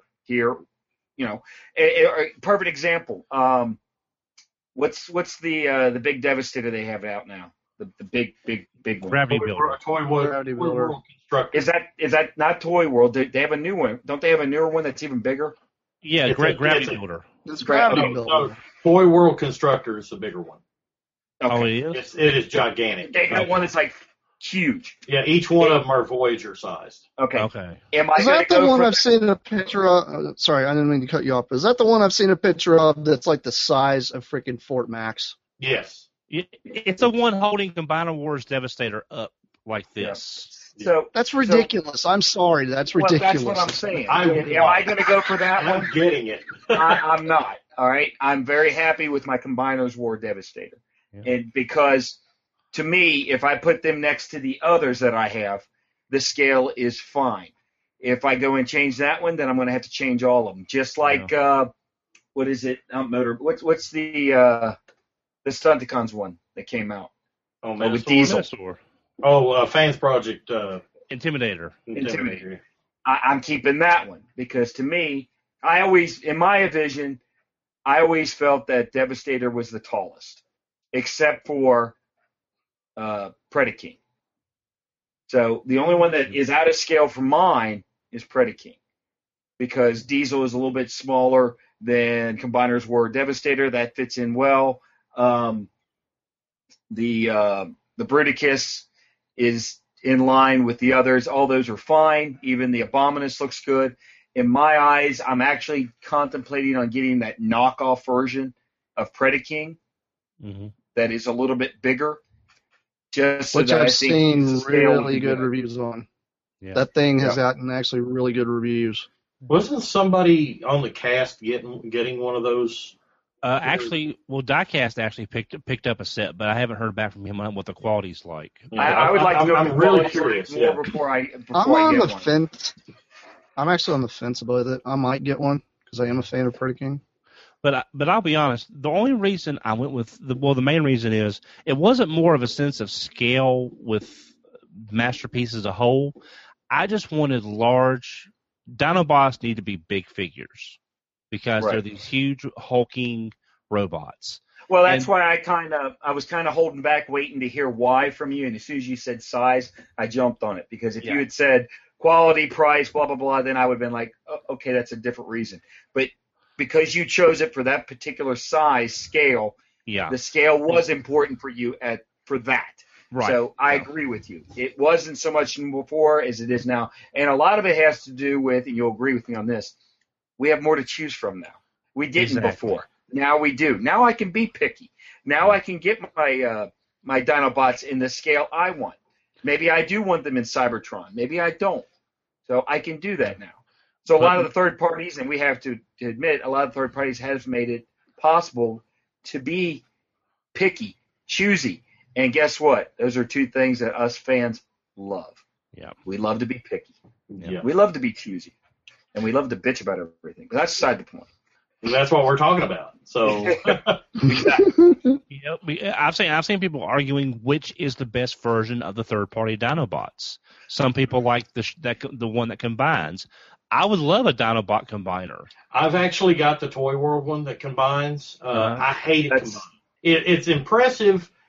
perfect example. What's the big Devastator they have out now? The big one. Gravity Builder. Gravity Builder. Is that not Toy World? They have a new one. Don't they have a newer one that's even bigger? Yeah, Gravity Builder. It's Gravity Builder. No, Toy World Constructor is the bigger one. Okay. Oh, it is? It is gigantic. They got one that's like huge. Yeah, each one of them are Voyager sized. Okay. Is that the one I've seen a picture of? Sorry, I didn't mean to cut you off. Is that the one I've seen a picture of that's like the size of freaking Fort Max? Yes. It's the one holding Combiner Wars Devastator up like this. Yeah. So that's ridiculous. I'm sorry. That's ridiculous. That's what I'm saying. Am I going to go for that one? I'm getting it. I'm not. All right. I'm very happy with my Combiners War Devastator. Yeah. And because to me, if I put them next to the others that I have, the scale is fine. If I go and change that one, then I'm going to have to change all of them. Just like, what is it? What's the Stunticons one that came out? Oh, with Diesel. Fans Project. Intimidator. I'm keeping that one because to me, in my vision, I always felt that Devastator was the tallest, except for Predaking. So the only one that is out of scale for mine is Predaking because Diesel is a little bit smaller than Combiners War Devastator. That fits in well. The Bruticus is in line with the others. All those are fine. Even the Abominus looks good. In my eyes, I'm actually contemplating on getting that knockoff version of Predaking that is a little bit bigger. Which I've seen really good reviews on. Yeah. That thing has gotten actually really good reviews. Wasn't somebody on the cast getting one of those? Diecast actually picked up a set, but I haven't heard back from him on what the quality's like. Yeah, I would like to go. I'm really curious. Before I on the fence. I'm actually on the fence about it. I might get one because I am a fan of Predaking. But I'll be honest. The only reason I went with the main reason is it wasn't more of a sense of scale with Masterpiece as a whole. I just wanted large. Dinobots need to be big figures because they're these huge hulking robots. Well, that's why I was kind of holding back, waiting to hear why from you. And as soon as you said size, I jumped on it because if you had said quality, price, blah blah blah, then I would have been like, okay, that's a different reason. But because you chose it for that particular size scale, the scale was important for you for that. Right. So I agree with you. It wasn't so much before as it is now. And a lot of it has to do with, and you'll agree with me on this, we have more to choose from now. We didn't before. Now we do. Now I can be picky. Now I can get my Dinobots in the scale I want. Maybe I do want them in Cybertron. Maybe I don't. So I can do that now. So a lot of the third parties, and we have to admit, a lot of third parties have made it possible to be picky, choosy. And guess what? Those are two things that us fans love. Yeah. We love to be picky. Yeah. We love to be choosy. And we love to bitch about everything. But that's beside the point. And that's what we're talking about. So exactly. I've seen people arguing which is the best version of the third-party Dinobots. Some people like the one that combines. I would love a Dinobot combiner. I've actually got the Toy World one that combines. I hate it combined. It's impressive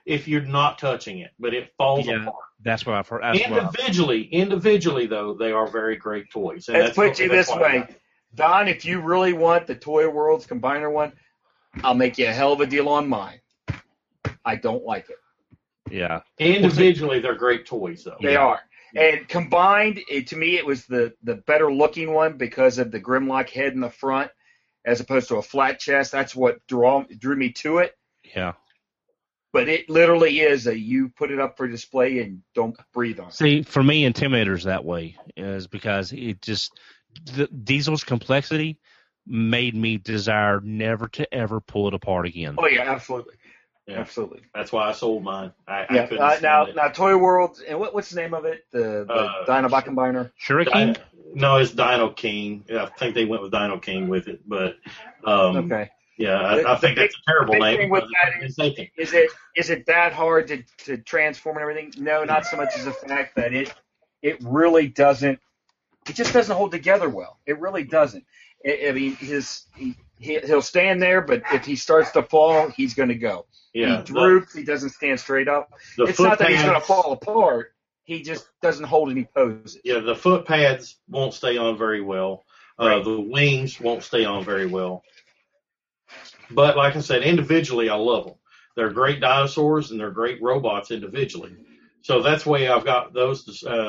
if you're not touching it, but it falls apart. That's what I've heard. Individually, though, they are very great toys. And let's put you this way, Don, if you really want the Toy Worlds Combiner one, I'll make you a hell of a deal on mine. I don't like it. Yeah. Individually, they're great toys, though. They are. And combined, to me, it was the better looking one because of the Grimlock head in the front as opposed to a flat chest. That's what drew me to it. Yeah. But it literally is you put it up for display and don't breathe on it. See, for me, Intimidator's that way is because it just Diesel's complexity made me desire never to ever pull it apart again. Oh yeah, absolutely. Yeah. Absolutely. That's why I sold mine. I couldn't now Toy World, and what's the name of it? The Dinobot Combiner? Shuriken? No, it's Dino King. I think they went with Dino King with it, but okay. Yeah, I think that's a terrible name. Thing with that is it that hard to transform and everything? No, not so much as the fact that it really doesn't. It just doesn't hold together well. It really doesn't. I mean, he'll stand there, but if he starts to fall, he's going to go. Yeah, he droops. He doesn't stand straight up. It's not that he's going to fall apart. He just doesn't hold any poses. Yeah, the foot pads won't stay on very well. Right. The wings won't stay on very well. But like I said, individually, I love them. They're great dinosaurs and they're great robots individually. So that's the way I've got those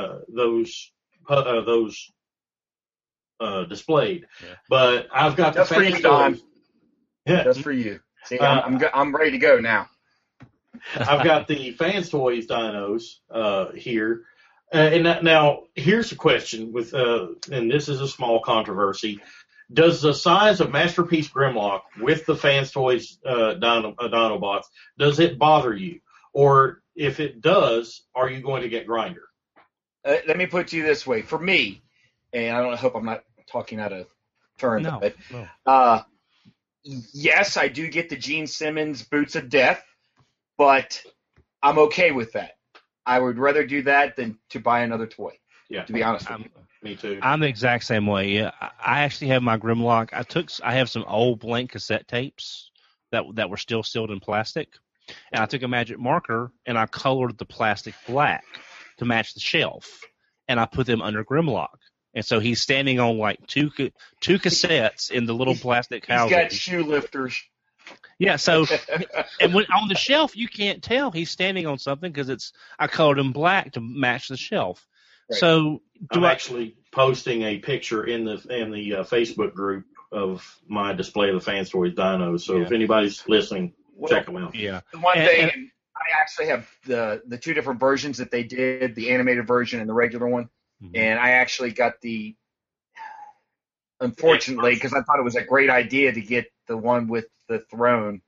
displayed. Yeah. But I've got that's the for you, Don. Yeah, that's for you. See, I'm ready to go now. I've got the Fans Toys dinos here. And now here's a question with and this is a small controversy. Does the size of Masterpiece Grimlock with the Fans Toys Dinobots, does it bother you? Or if it does, are you going to get Grinder? Let me put you this way. For me, and I hope I'm not talking out of turn, but yes, I do get the Gene Simmons Boots of Death, but I'm okay with that. I would rather do that than to buy another toy. Yeah, to be honest with you. Me too. I'm the exact same way. Yeah, I actually have my Grimlock. I have some old blank cassette tapes that were still sealed in plastic, and I took a magic marker and I colored the plastic black to match the shelf, and I put them under Grimlock. And so he's standing on like two cassettes in the little plastic housing. He's got shoe lifters. Yeah, so and when on the shelf you can't tell he's standing on something because I colored him black to match the shelf. Right. So I'm actually posting a picture in the Facebook group of my display of the Fans Toys dinos. So if anybody's listening, check them out. Yeah. One thing, I actually have the two different versions that they did, the animated version and the regular one. Mm-hmm. And I actually got unfortunately, because I thought it was a great idea to get the one with the throne.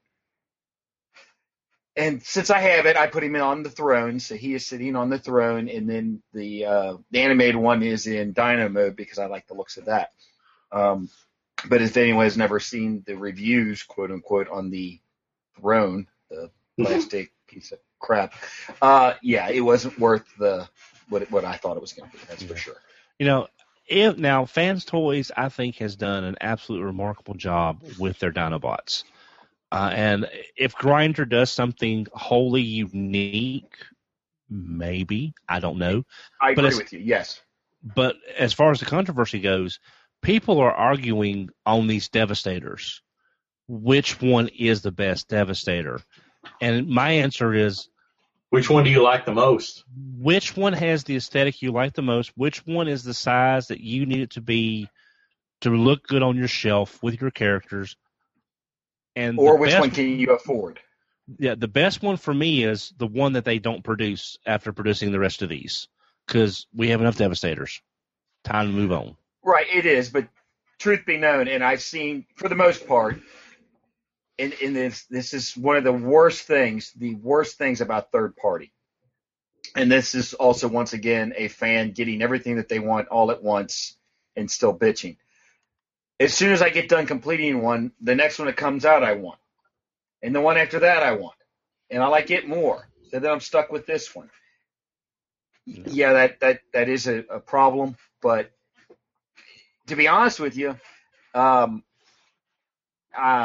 And since I have it, I put him on the throne, so he is sitting on the throne, and then the animated one is in Dino mode because I like the looks of that. But if anyone has never seen the reviews, quote unquote, on the throne, the plastic piece of crap, it wasn't worth what I thought it was going to be. That's for sure. You know, now Fans Toys, I think, has done an absolutely remarkable job with their Dinobots. And if Grinder does something wholly unique, maybe. I don't know. I agree with you, yes. But as far as the controversy goes, people are arguing on these Devastators. Which one is the best Devastator? And my answer is... Which one do you like the most? Which one has the aesthetic you like the most? Which one is the size that you need it to be to look good on your shelf with your characters? Or which one can you afford? Yeah, the best one for me is the one that they don't produce after producing the rest of these, because we have enough Devastators. Time to move on. Right, it is, but truth be known, and I've seen, for the most part, and this is one of the worst things about third party. And this is also, once again, a fan getting everything that they want all at once and still bitching. As soon as I get done completing one, the next one that comes out I want. And the one after that I want. And I like it more. So then I'm stuck with this one. Yeah, that is a problem. But to be honest with you, I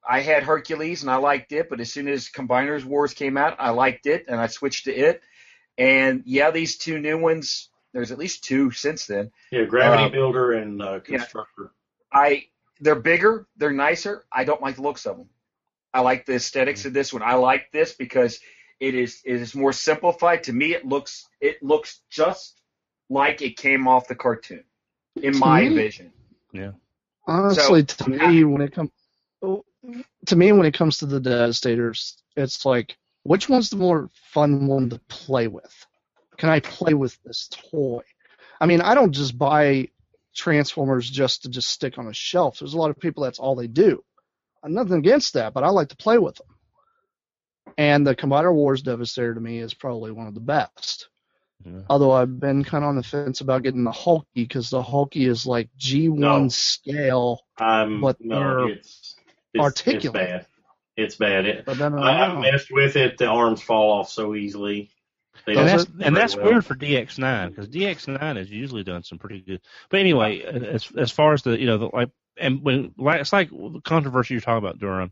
I had Hercules and I liked it, but as soon as Combiners Wars came out, I liked it and I switched to it. And yeah, these two new ones, there's at least two since then. Yeah, Gravity Builder and Constructor. They're bigger, they're nicer. I don't like the looks of them. I like the aesthetics of this one. I like this because it is more simplified. To me, it looks just like it came off the cartoon, in my vision. Yeah. Honestly, to me, when it comes to the Devastators, it's like, which one's the more fun one to play with? Can I play with this toy? I mean, I don't just buy Transformers just to stick on a shelf. There's a lot of people that's all they do. I'm nothing against that, but I like to play with them. And the Combiner Wars Devastator to me is probably one of the best. Yeah. Although I've been kind of on the fence about getting the Hulky because the Hulky is like G1 scale, but it's articulate. It's bad. I've messed with it. The arms fall off so easily. And that's weird for DX9 because DX9 has usually done some pretty good. But anyway, as far as it's like the controversy you're talking about, Durham.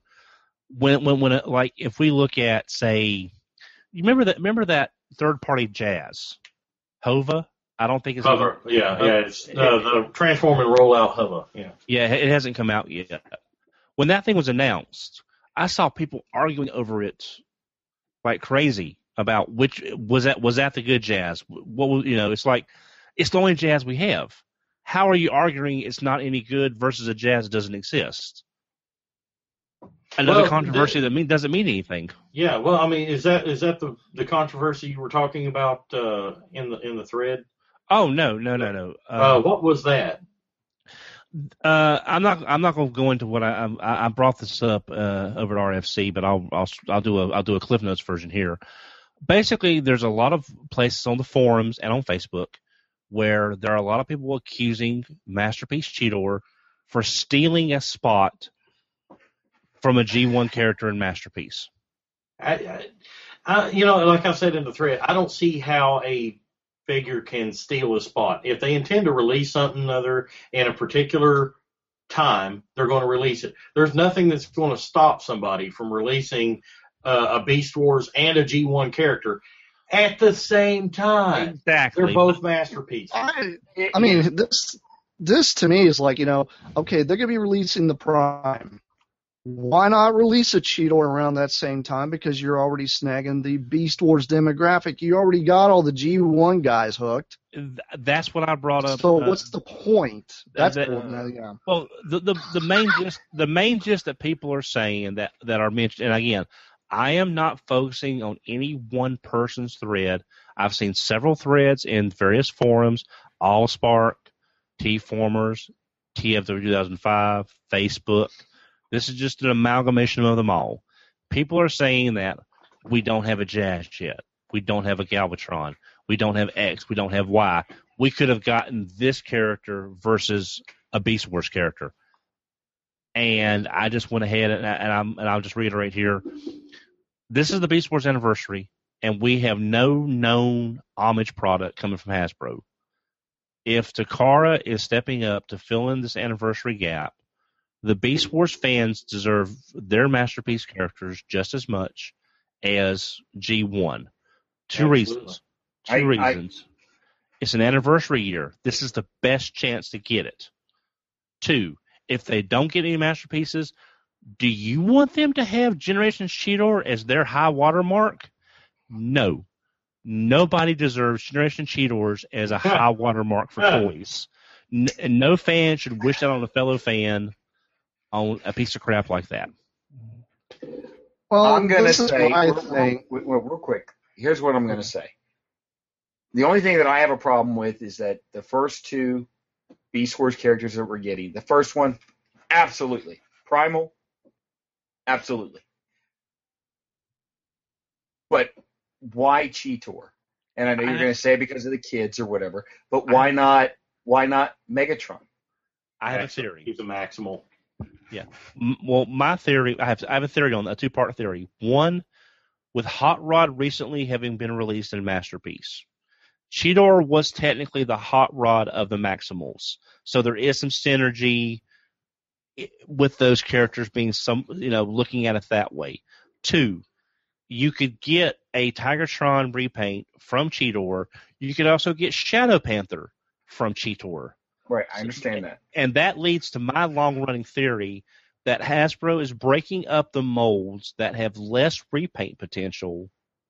If we look at, say, you remember that third party Jazz, Hova. I don't think it's Hover. It's the Transform and Rollout Hova. Yeah, it hasn't come out yet. When that thing was announced, I saw people arguing over it like crazy about which was that the good Jazz. What was, it's like it's the only Jazz we have. How are you arguing it's not any good versus a Jazz that doesn't exist? Another controversy that doesn't mean anything. Yeah, well, I mean, is that the controversy you were talking about in the thread? Oh no. What was that? I'm not going to go into what I brought this up over at RFC, but I'll do a Cliff Notes version here. Basically, there's a lot of places on the forums and on Facebook where there are a lot of people accusing Masterpiece Cheetor for stealing a spot from a G1 character in Masterpiece. Like I said in the thread, I don't see how a figure can steal a spot. If they intend to release something other in a particular time, they're going to release it. There's nothing that's going to stop somebody from releasing a Beast Wars and a G1 character at the same time. Exactly. They're both masterpieces. I mean, this to me is like, okay, they're going to be releasing the Prime. Why not release a Cheetor around that same time? Because you're already snagging the Beast Wars demographic. You already got all the G1 guys hooked. That's what I brought up. So what's the point? Well, the main gist that people are saying that are mentioned, and again, I am not focusing on any one person's thread. I've seen several threads in various forums, AllSpark, T-Formers, TF2005, Facebook. This is just an amalgamation of them all. People are saying that we don't have a Jazz yet. We don't have a Galvatron. We don't have X. We don't have Y. We could have gotten this character versus a Beast Wars character. And I just went ahead and I'll just reiterate here. This is the Beast Wars anniversary, and we have no known homage product coming from Hasbro. If Takara is stepping up to fill in this anniversary gap, the Beast Wars fans deserve their masterpiece characters just as much as G1. Two reasons. It's an anniversary year. This is the best chance to get it. 2, if they don't get any masterpieces, do you want them to have Generations Cheetor as their high watermark? No. Nobody deserves Generation Cheetors as a high watermark for toys. And no fan should wish that on a fellow fan on a piece of crap like that. Well, I'm going to say, real quick, here's what I'm going to say. The only thing that I have a problem with is that the first 2 Beast Wars characters that we're getting, the first one, absolutely. Primal, absolutely. But why Cheetor? And I know you're going to say because of the kids or whatever, but why not Megatron? I have a theory. He's a Maximal. Yeah. Well, my theory, I have a theory on that, a 2-part theory. One, with Hot Rod recently having been released in Masterpiece, Cheetor was technically the Hot Rod of the Maximals. So there is some synergy with those characters being looking at it that way. 2, you could get a Tigertron repaint from Cheetor. You could also get Shadow Panther from Cheetor. Right, I understand that. And that leads to my long-running theory that Hasbro is breaking up the molds that have less repaint potential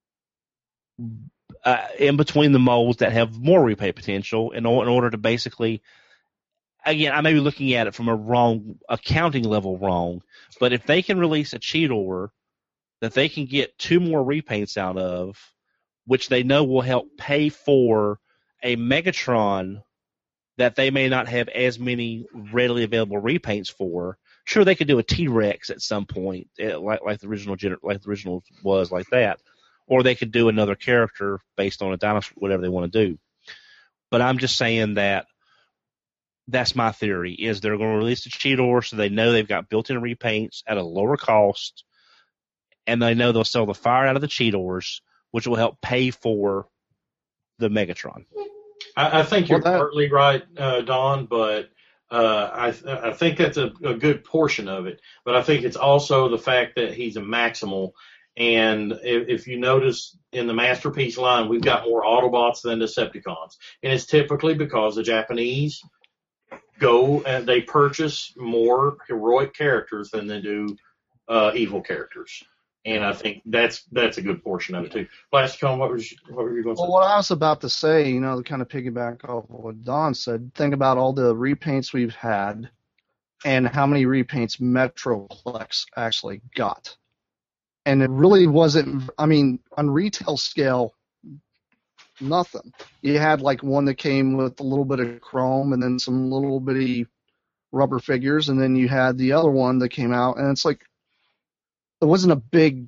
in between the molds that have more repaint potential in order to basically, again, I may be looking at it from a wrong accounting level wrong, but if they can release a Cheetor that they can get 2 more repaints out of, which they know will help pay for a Megatron that they may not have as many readily available repaints for. Sure, they could do a T-Rex at some point, like the original was like that, or they could do another character based on a dinosaur, whatever they want to do. But I'm just saying that's my theory, is they're going to release the Cheetor so they know they've got built-in repaints at a lower cost, and they know they'll sell the fire out of the Cheetors, which will help pay for the Megatron. I think you're partly right, Don, but I think that's a good portion of it. But I think it's also the fact that he's a Maximal. And if you notice in the Masterpiece line, we've got more Autobots than Decepticons. And it's typically because the Japanese go and they purchase more heroic characters than they do evil characters. And I think that's a good portion of it too. Plasticon, what were you going to say? Well, what I was about to say, to kind of piggyback off what Don said, think about all the repaints we've had and how many repaints Metroplex actually got. And it really wasn't, on retail scale, nothing. You had like one that came with a little bit of chrome and then some little bitty rubber figures, and then you had the other one that came out, and it's like, it wasn't a big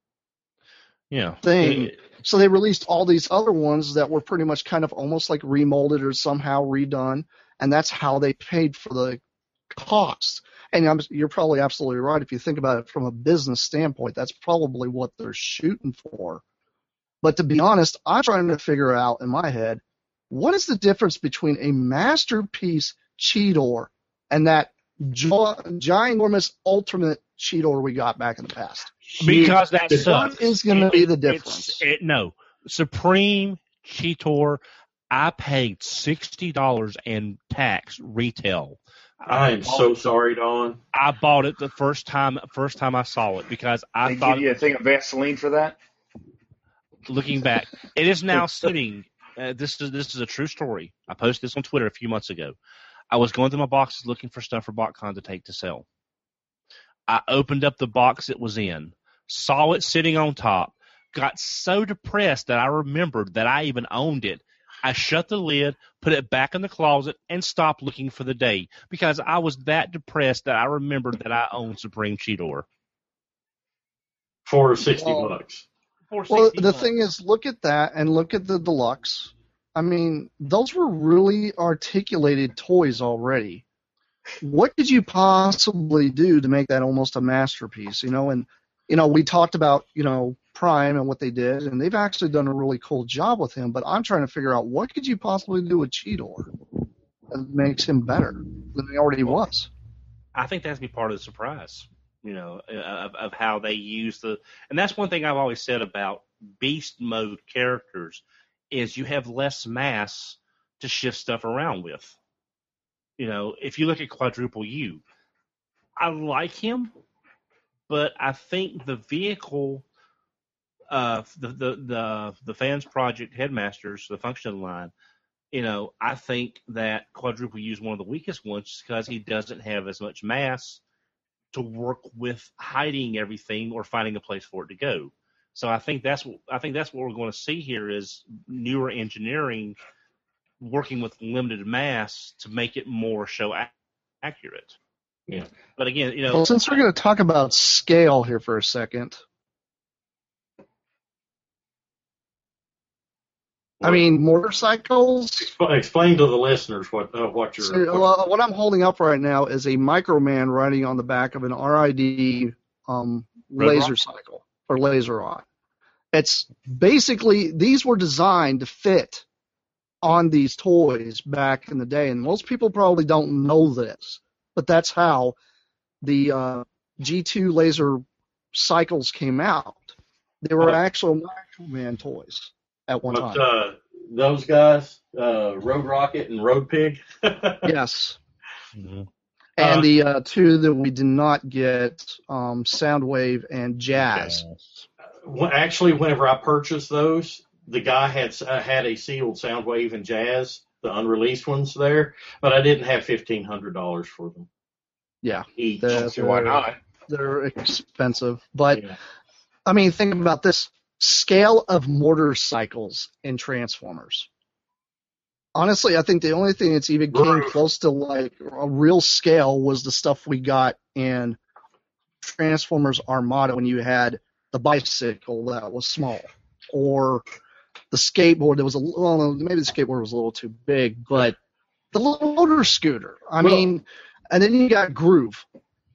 thing. So they released all these other ones that were pretty much kind of almost like remolded or somehow redone, and that's how they paid for the cost. And you're probably absolutely right. If you think about it from a business standpoint, that's probably what they're shooting for. But to be honest, I'm trying to figure out in my head, what is the difference between a Masterpiece Cheetor and that ginormous ultimate Cheetor we got back in the past? Because that sucks. What is going to be the difference? No. Supreme Cheetor, I paid $60 in tax retail. I'm so sorry, Don. I bought it the first time I saw it because I thought. They give you a thing of Vaseline for that? Looking back, it is now sitting. This is a true story. I posted this on Twitter a few months ago. I was going through my boxes looking for stuff for BotCon to take to sell. I opened up the box it was in, saw it sitting on top, got so depressed that I remembered that I even owned it. I shut the lid, put it back in the closet, and stopped looking for the day because I was that depressed that I remembered that I owned Supreme Cheetor. For $60. Well, the thing is, look at that and look at the deluxe. Those were really articulated toys already. What could you possibly do to make that almost a masterpiece? And we talked about, Prime and what they did, and they've actually done a really cool job with him, but I'm trying to figure out what could you possibly do with Cheetor that makes him better than he already was. I think that's be part of the surprise, of how they use and that's one thing I've always said about beast mode characters is you have less mass to shift stuff around with. If you look at Quadruple U, I like him, but I think the vehicle, the Fans Project Headmasters, the function line, I think that Quadruple U is one of the weakest ones because he doesn't have as much mass to work with hiding everything or finding a place for it to go. So I think that's what we're going to see here is newer engineering working with limited mass to make it more show accurate. Yeah. But again, Well, since we're going to talk about scale here for a second, motorcycles. Explain to the listeners what you're. So, what I'm holding up right now is a Microman riding on the back of an RID laser cycle or laser rod. It's basically these were designed to fit on these toys back in the day, and most people probably don't know this, but that's how the G2 laser cycles came out, they were actual Macho Man toys at one time. Those guys, Road Rocket and Road Pig. Yes. Mm-hmm. And the two that we did not get, Soundwave and Jazz. Actually, whenever I purchased those, the guy had a sealed Soundwave and Jazz, the unreleased ones there, but I didn't have $1,500 for them. Yeah. Each. Why not? They're expensive. But, I mean, think about this. Scale of motorcycles in Transformers. Honestly, I think the only thing that's even came close to like a real scale was the stuff we got in Transformers Armada when you had the bicycle that was small, or the skateboard that was maybe the skateboard was a little too big, but the little motor scooter. I mean, and then you got Groove.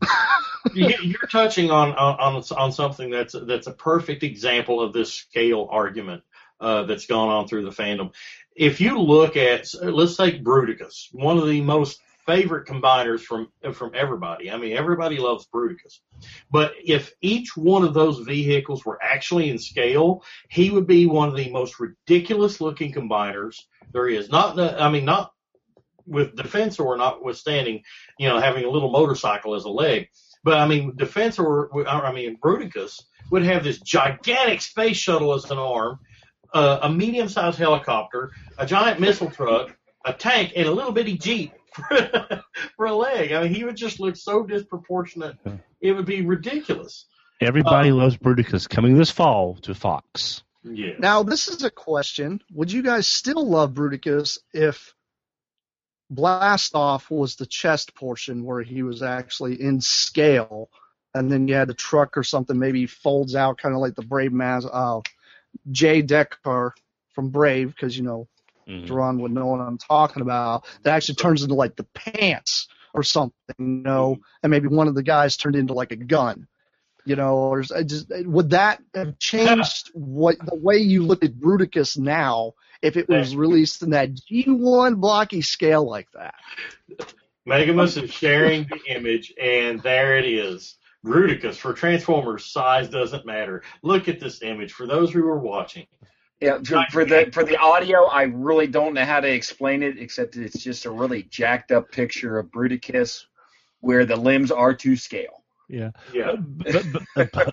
You're touching on something that's a perfect example of this scale argument that's gone on through the fandom. If you look at, let's take Bruticus, one of the most favorite combiners from everybody. I mean, everybody loves Bruticus. But if each one of those vehicles were actually in scale, he would be one of the most ridiculous looking combiners there is. Not with Defensor notwithstanding, having a little motorcycle as a leg. But, I mean, Bruticus would have this gigantic space shuttle as an arm, a medium-sized helicopter, a giant missile truck, a tank, and a little bitty Jeep for a leg. I mean, he would just look so disproportionate. It would be ridiculous. Everybody loves Bruticus. Coming this fall to Fox. Yeah. Now, this is a question. Would you guys still love Bruticus if Blastoff was the chest portion where he was actually in scale, and then you had the truck or something maybe folds out kind of like the Brave Jay Decker from Brave, because Duran would know what I'm talking about. That actually turns into like the pants or something, and maybe one of the guys turned into like a gun, or would that have changed the way you look at Bruticus now if it was released in that G1 blocky scale like that? Megamus is sharing the image, and there it is. Bruticus for Transformers, size doesn't matter. Look at this image for those who are watching. Yeah, for the audio, I really don't know how to explain it, except that it's just a really jacked up picture of Bruticus where the limbs are to scale. Yeah. But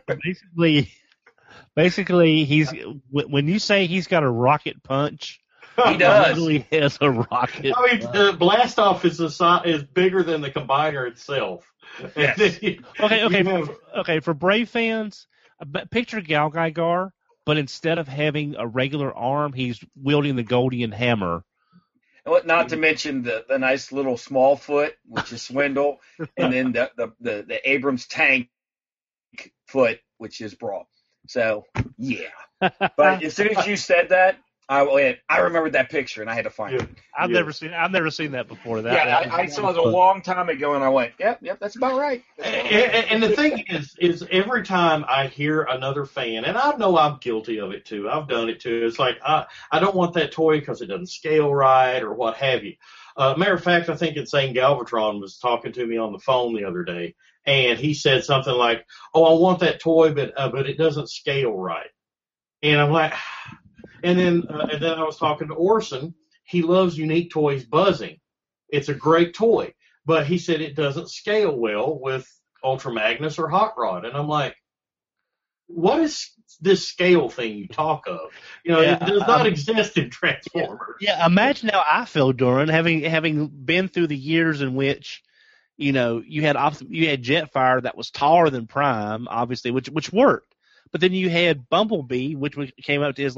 basically, he's when you say he's got a rocket punch, he does. He really has a rocket. I mean, the Blastoff is bigger than the combiner itself. Yes. Okay. For Brave fans, picture Gal-Gaigar, but instead of having a regular arm, he's wielding the Goldian hammer. Not to mention the nice little small foot, which is Swindle, and then the Abrams tank foot, which is Brawl. So yeah. But as soon as you said that, I remembered that picture and I had to find it. I've never seen that before. I saw it a long time ago and I went, yep, that's about right. And the thing is every time I hear another fan, and I know I'm guilty of it too. I've done it too. It's like I don't want that toy because it doesn't scale right or what have you. Matter of fact, I think Insane Galvatron was talking to me on the phone the other day, and he said something like, "Oh, I want that toy, but it doesn't scale right." And I'm like. And then I was talking to Orson. He loves Unique Toys Buzzing. It's a great toy, but he said it doesn't scale well with Ultra Magnus or Hot Rod. And I'm like, what is this scale thing you talk of? It does not exist in Transformers. Yeah, imagine how I feel, Duran, having been through the years in which, you had Jetfire that was taller than Prime, obviously, which worked. But then you had Bumblebee, which came out to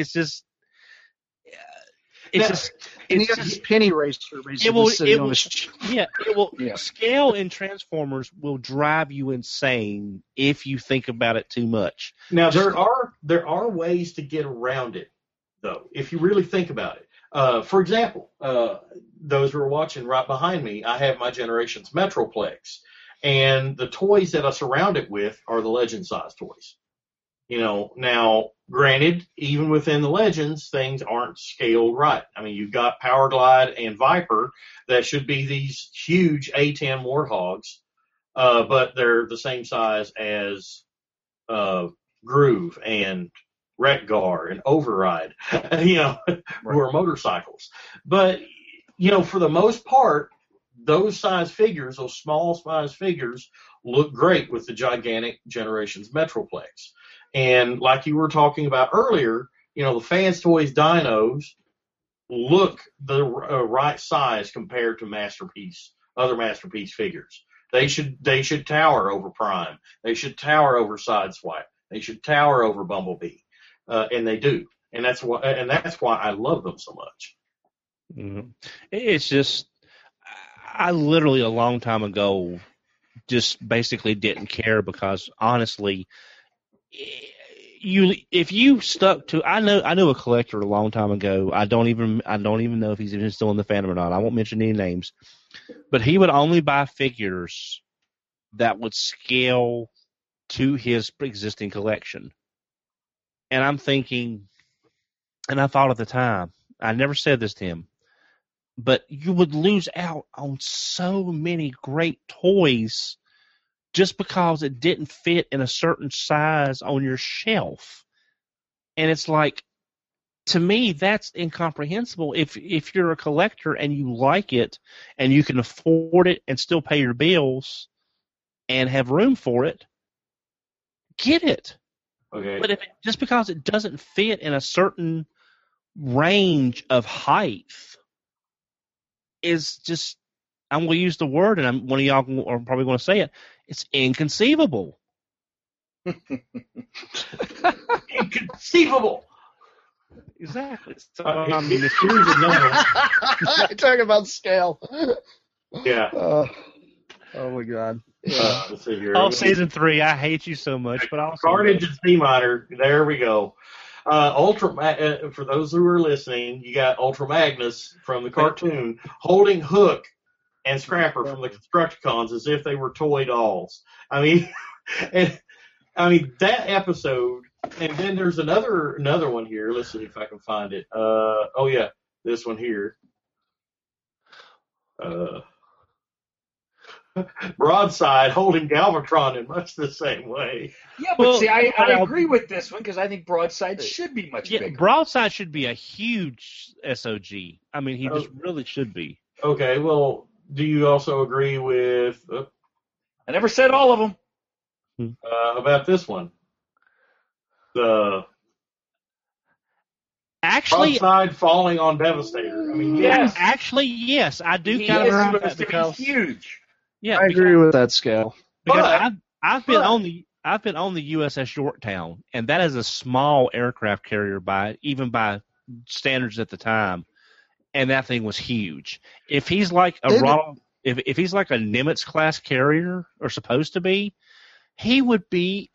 and he got his penny racer basically. Scale in Transformers will drive you insane if you think about it too much. Now there are ways to get around it, though, if you really think about it. For example, those who are watching right behind me, I have my Generations Metroplex, and the toys that I surround it with are the Legend size toys. Now, granted, even within the Legends, things aren't scaled right. I mean, you've got Power Glide and Viper that should be these huge A-10 warthogs. but they're the same size as Groove and Wreck-Gar and Override, who are motorcycles. But, for the most part, those size figures, those small size figures, look great with the gigantic Generations Metroplex. And like you were talking about earlier, the Fans Toys Dinos look the right size compared to other Masterpiece figures. They should tower over Prime. They should tower over Sideswipe. They should tower over Bumblebee, and they do. And that's why I love them so much. Mm-hmm. It's just, I literally a long time ago just basically didn't care because honestly, if you stuck to, I knew a collector a long time ago. I don't even know if he's even still in the fandom or not. I won't mention any names, but he would only buy figures that would scale to his existing collection. And I'm thinking, and I thought at the time, I never said this to him, but you would lose out on so many great toys just because it didn't fit in a certain size on your shelf. And it's like, to me, that's incomprehensible. If you're a collector and you like it and you can afford it and still pay your bills and have room for it, get it. Okay. But just because it doesn't fit in a certain range of height is just, I'm going to use the word, and one of y'all are probably going to say it, it's inconceivable. Inconceivable. Exactly. So, the series of numbers. Talking about scale. Yeah. Oh my God. Let's see here. all season 3, I hate you so much, but also Carnage and C Minor. There we go. For those who are listening, you got Ultra Magnus from the cartoon holding Hook and Scrapper from the Constructicons as if they were toy dolls. I mean, that episode. And then there's another one here. Let's see if I can find it. Oh yeah, this one here. Broadside holding Galvatron in much the same way. Yeah, but see, I agree with this one because I think Broadside should be much bigger. Broadside should be a huge SOG. I mean, he just really should be. Okay, well, do you also agree with... I never said all of them. About this one? The... Actually, Broadside falling on Devastator. I mean, yes. Actually, yes. I do He kind is of agree with supposed that to because... be huge. Yeah, I agree with that scale. Because I've been on the USS Yorktown, and that is a small aircraft carrier by standards at the time, and that thing was huge. If he's like if he's like a Nimitz class carrier or supposed to be, he would be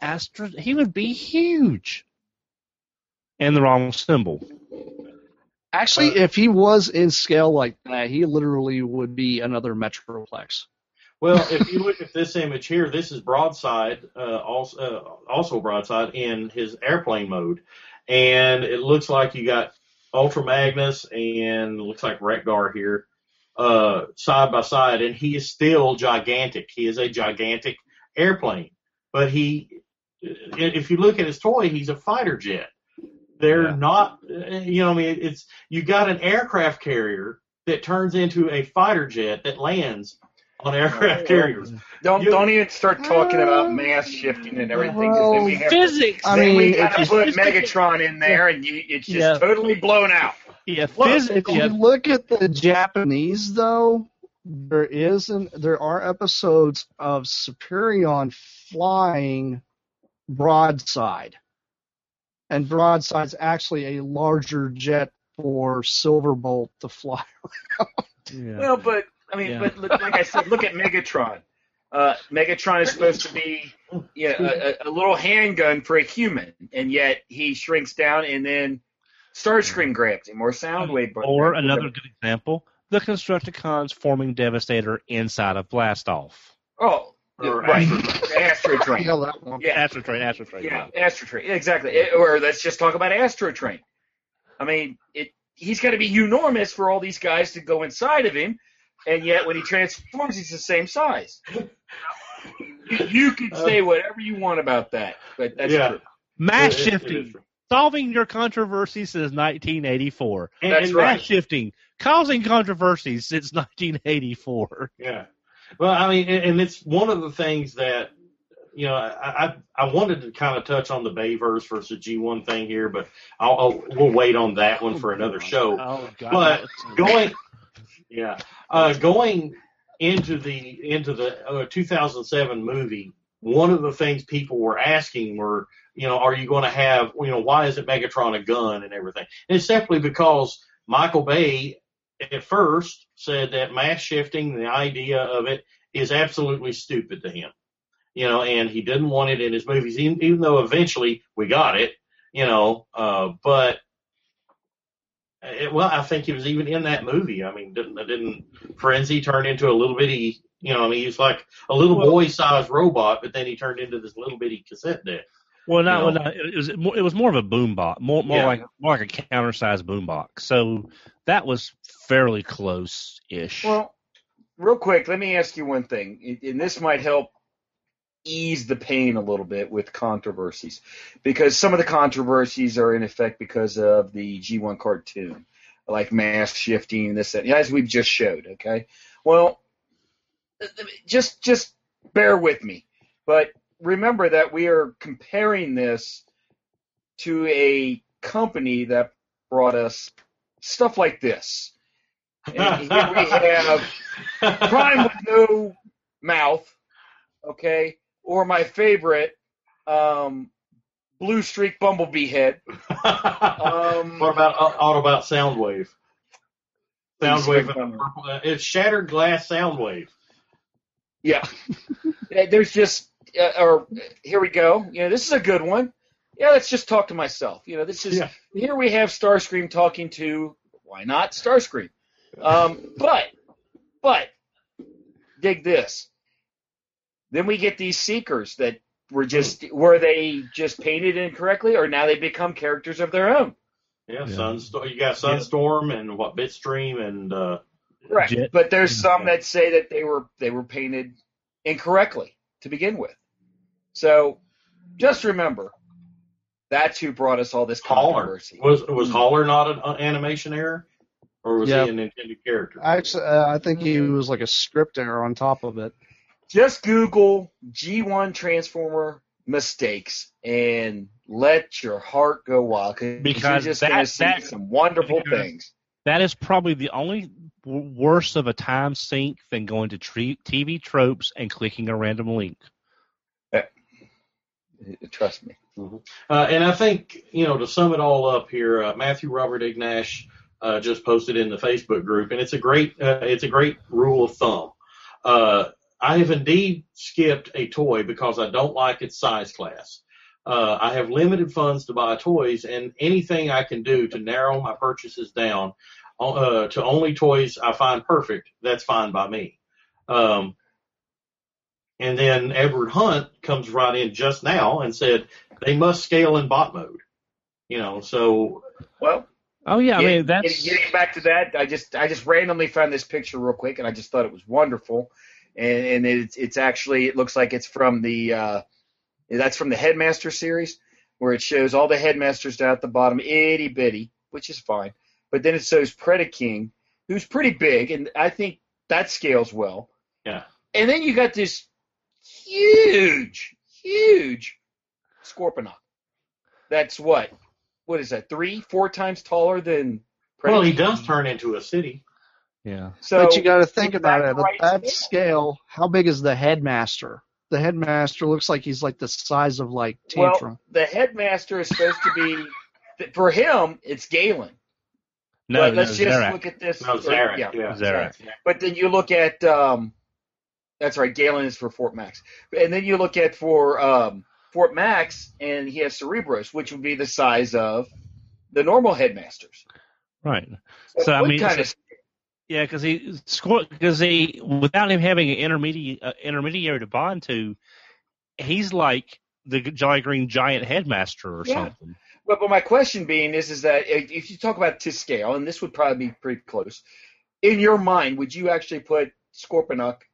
huge. And the wrong symbol. Actually, if he was in scale like that, he literally would be another Metroplex. Well, if you look at this image here, this is Broadside, also Broadside in his airplane mode, and it looks like you got Ultra Magnus and looks like Wreck-Gar here, side by side, and he is still gigantic. He is a gigantic airplane, but if you look at his toy, he's a fighter jet. They're not, it's you got an aircraft carrier that turns into a fighter jet that lands on aircraft carriers. Don't even start talking about mass shifting and everything. Then we have physics. we got to put Megatron in there, and it's just totally blown out. Yeah, If you look at the Japanese, though, there are episodes of Superion flying Broadside. And Broadside's actually a larger jet for Silverbolt to fly around. Well, but like I said, look at Megatron. Megatron is supposed to be a little handgun for a human, and yet he shrinks down, and then Starscream grabs him, or Soundwave. Or another good example, the Constructicons forming Devastator inside of Blastoff. Oh. Right, Astro Train. Astro Train. Yeah, Astro Train, exactly. Or let's just talk about Astro Train. I mean, he's got to be enormous for all these guys to go inside of him, and yet when he transforms, he's the same size. You can say whatever you want about that, but that's true. Mass shifting, solving your controversy since 1984. That's right. Mass shifting, causing controversies since 1984. Yeah. Well, I mean, and it's one of the things that, you know, I wanted to kind of touch on the Bayverse versus G1 thing here, but we'll wait on that one for another show. Oh, God. But going into the 2007 movie, one of the things people were asking were, you know, are you going to have, you know, why isn't Megatron a gun and everything? And it's simply because Michael Bay at first said that mass shifting, the idea of it, is absolutely stupid to him. You know, and he didn't want it in his movies, even though eventually we got it, you know, but I think he was even in that movie. I mean, didn't Frenzy turn into a little bitty, you know, I mean, he's like a little boy-sized robot, but then he turned into this little bitty cassette deck. Well, it was more of a boombox, more like a counter-sized boombox. So that was fairly close-ish. Well, real quick, let me ask you one thing, and this might help ease the pain a little bit with controversies, because some of the controversies are in effect because of the G1 cartoon, like mass shifting, this, that, as we've just showed. Okay, well, just bear with me, but remember that we are comparing this to a company that brought us stuff like this. And here we have Prime with no mouth, okay, or my favorite, Blue Streak Bumblebee head. What about Autobot Soundwave? Soundwave, it's shattered glass Soundwave. Yeah, there's just, or here we go. You know, this is a good one. Yeah, let's just talk to myself. You know, this is here we have Starscream talking to, why not Starscream? But dig this. Then we get these Seekers that were they just painted incorrectly, or now they become characters of their own? Yeah. You got Sunstorm and Bitstream and right. Jet. But there's some that say that they were painted incorrectly to begin with. So just remember, that's who brought us all this controversy. Was Holler not an animation error, or was he an intended character? Actually, I think he was like a script error on top of it. Just Google G1 Transformer mistakes and let your heart go wild, because you're just going to see some wonderful things. That is probably the only worse of a time sink than going to TV tropes and clicking a random link. Trust me. Mm-hmm. And I think, you know, to sum it all up here, Matthew Robert Ignash just posted in the Facebook group, and it's a great rule of thumb. I have indeed skipped a toy because I don't like its size class. I have limited funds to buy toys, and anything I can do to narrow my purchases down to only toys I find perfect, that's fine by me. And then Edward Hunt comes right in just now and said they must scale in bot mode. You know, so well. Oh yeah, I mean that's getting back to that. I just randomly found this picture real quick, and I just thought it was wonderful. And it's actually, it looks like it's from that's from the Headmaster series, where it shows all the Headmasters down at the bottom, itty bitty, which is fine. But then it shows Predaking, who's pretty big, and I think that scales well. Yeah. And then you got this huge Scorponok. That's what is that, 3-4 times taller than Predaking? Well, he does turn into a city. Yeah. So, but you got to think about it. At that scale, how big is the Headmaster? The Headmaster looks like he's like the size of like Tantrum. Well, the Headmaster is supposed to be, for him, it's Galen. No, but let's just Zarak. Look at this. No, Zarak. Yeah. Zarak. But then you look at, that's right, Galen is for Fort Max. And then you look at for Fort Max, and he has Cerebros, which would be the size of the normal Headmasters. Right. So I mean, yeah, because he without him having an intermediary to bond to, he's like the Jolly Green Giant Headmaster or something. But my question being is that if you talk about to scale, and this would probably be pretty close, in your mind, would you actually put Scorponok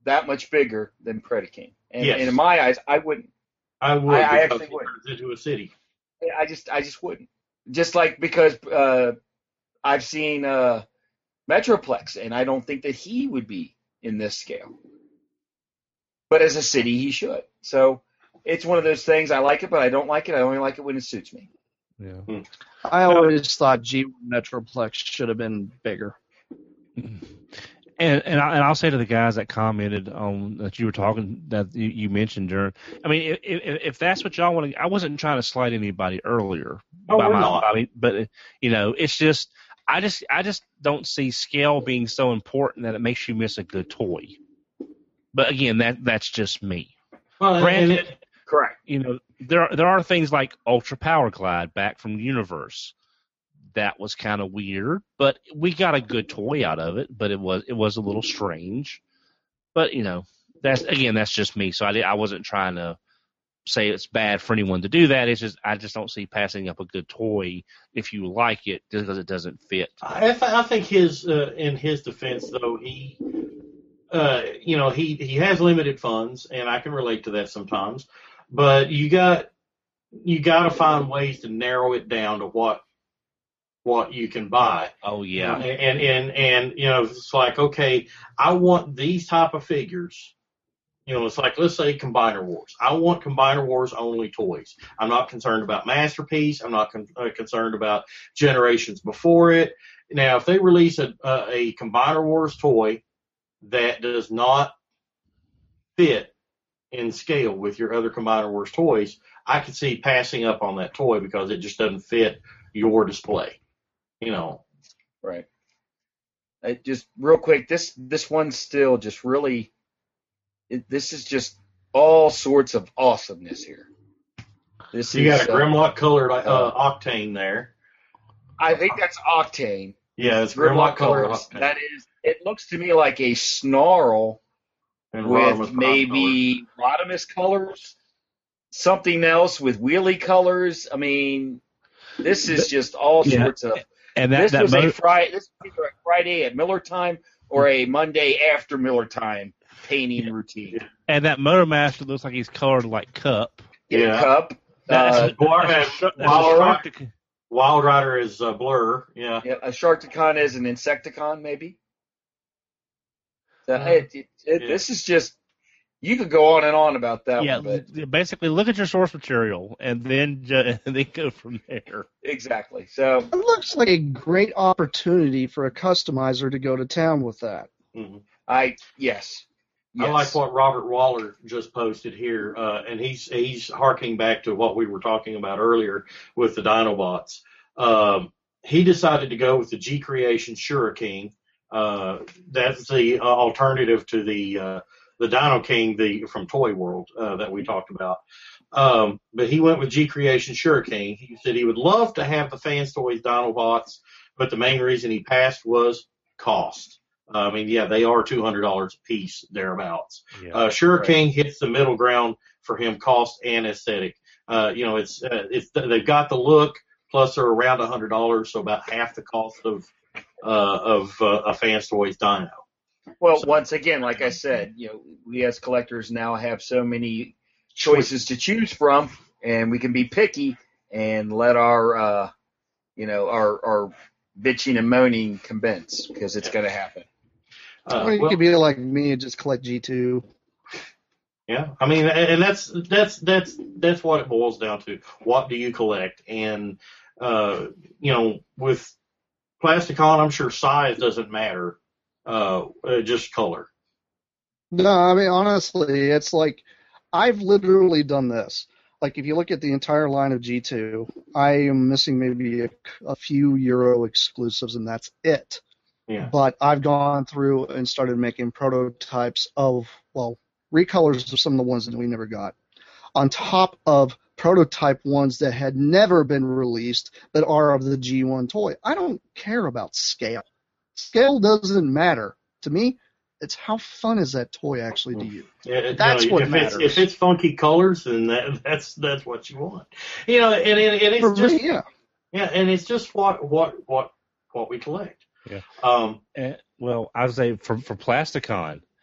that much bigger than Predaking. And, Yes. and in my eyes, I wouldn't. I would. I because actually it would. turns into a city. I just wouldn't. Just like because I've seen Metroplex, and I don't think that he would be in this scale. But as a city, he should. So it's one of those things. I like it, but I don't like it. I only like it when it suits me. Yeah. I always thought G1 Metroplex should have been bigger. And I'll say to the guys that commented on that you were talking that you mentioned during. I mean, if that's what y'all want to, I wasn't trying to slight anybody earlier. Oh, we're not. But it's just I just don't see scale being so important that it makes you miss a good toy. But again, that's just me. Well, Granted, correct. There are things like Ultra Power Glide back from Universe. That was kind of weird, but we got a good toy out of it. But it was a little strange. But that's just me. So I wasn't trying to say it's bad for anyone to do that. It's just I just don't see passing up a good toy if you like it because it doesn't fit. I think in his defense though he has limited funds, and I can relate to that sometimes. But you got to find ways to narrow it down to what you can buy. Oh yeah. And it's like, okay, I want these type of figures. It's like, let's say Combiner Wars. I want Combiner Wars only toys. I'm not concerned about Masterpiece. I'm not concerned about generations before it. Now, if they release a Combiner Wars toy that does not fit in scale with your other Combiner Wars toys, I could see passing up on that toy because it just doesn't fit your display. Right. Just real quick, this one's still just really. This is just all sorts of awesomeness here. You got a Grimlock colored Octane there. I think that's Octane. Yeah, it's Grimlock colored Octane. That is. It looks to me like a Snarl and with maybe Rodimus colors, something else with wheelie colors. I mean, this is just all sorts of. And this was a Friday. This was either a Friday at Miller time or a Monday after Miller time painting routine. And that Motormaster looks like he's colored like Cup. Yeah, Cup. Wild Rider is Blur. Yeah. A Sharkticon is an Insecticon, maybe. This is just. You could go on and on about that one. But basically, look at your source material and then go from there. Exactly. So it looks like a great opportunity for a customizer to go to town with that. Mm-hmm. Yes. I like what Robert Waller just posted here, and he's harking back to what we were talking about earlier with the Dinobots. He decided to go with the G Creation Shuriken. That's the alternative to the Dino King, from Toy World that we talked about. But he went with G Creation Shuriken. He said he would love to have the Fans Toys Dinobots, but the main reason he passed was cost. I mean, yeah, they are $200 a piece, thereabouts. Yeah, Shuriken hits the middle ground for him, cost and aesthetic. It's they've got the look, plus they're around $100, so about half the cost of a Fans Toys Dino. Well, once again, like I said, we as collectors now have so many choices to choose from, and we can be picky and let our bitching and moaning convince, because it's going to happen. You could be like me and just collect G2. Yeah, I mean, and that's what it boils down to. What do you collect? And with Plasticon, I'm sure size doesn't matter. Just color. No, I mean, honestly, it's like I've literally done this. Like, if you look at the entire line of G2, I am missing maybe a few Euro exclusives, and that's it. Yeah. But I've gone through and started making prototypes of, recolors of some of the ones that we never got, on top of prototype ones that had never been released that are of the G1 toy. I don't care about scale. Scale doesn't matter. To me, it's how fun is that toy actually to you. Yeah, that's what matters. If it's funky colors, then that's what you want. And it's for just me, and it's just what we collect. Yeah. I would say for Plasticon,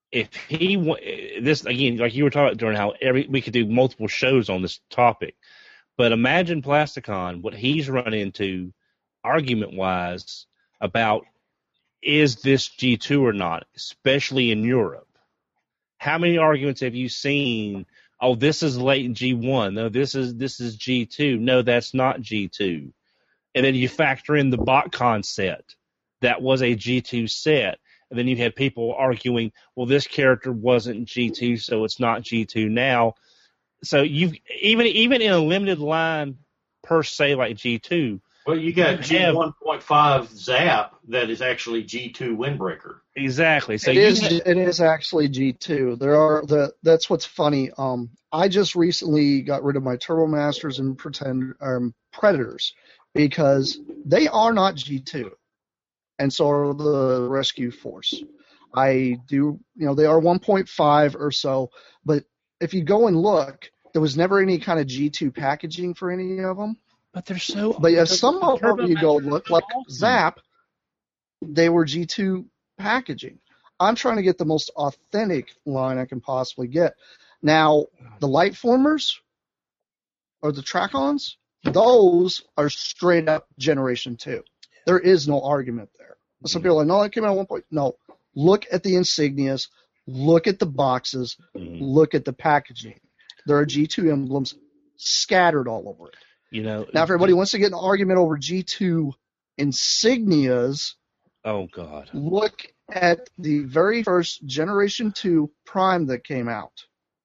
if he this again, like you were talking during how we could do multiple shows on this topic, but imagine Plasticon, what he's run into argument wise about is this G2 or not, especially in Europe. How many arguments have you seen? Oh, this is latent G1. No, this is G2. No, that's not G2. And then you factor in the BotCon set that was a G2 set. And then you had people arguing, well, this character wasn't G2, so it's not G2 now. So you've even in a limited line per se like G2. Well, you got G1.5 Zap that is actually G2 Windbreaker. Exactly. So it is actually G2. That's what's funny. I just recently got rid of my Turbo Masters and Predators because they are not G2. And so are the Rescue Force. They are 1.5 or so, but if you go and look, there was never any kind of G2 packaging for any of them. But they're so. But yeah, some of them you go look like Zap, they were G2 packaging. I'm trying to get the most authentic line I can possibly get. Now, the Light Formers or the Track-Ons, those are straight up Generation 2. There is no argument there. Some people are like, no, that came out at 1 point. No, look at the insignias, look at the boxes, look at the packaging. There are G2 emblems scattered all over it. Now, if everybody wants to get an argument over G2 insignias, oh God, look at the very first Generation 2 Prime that came out.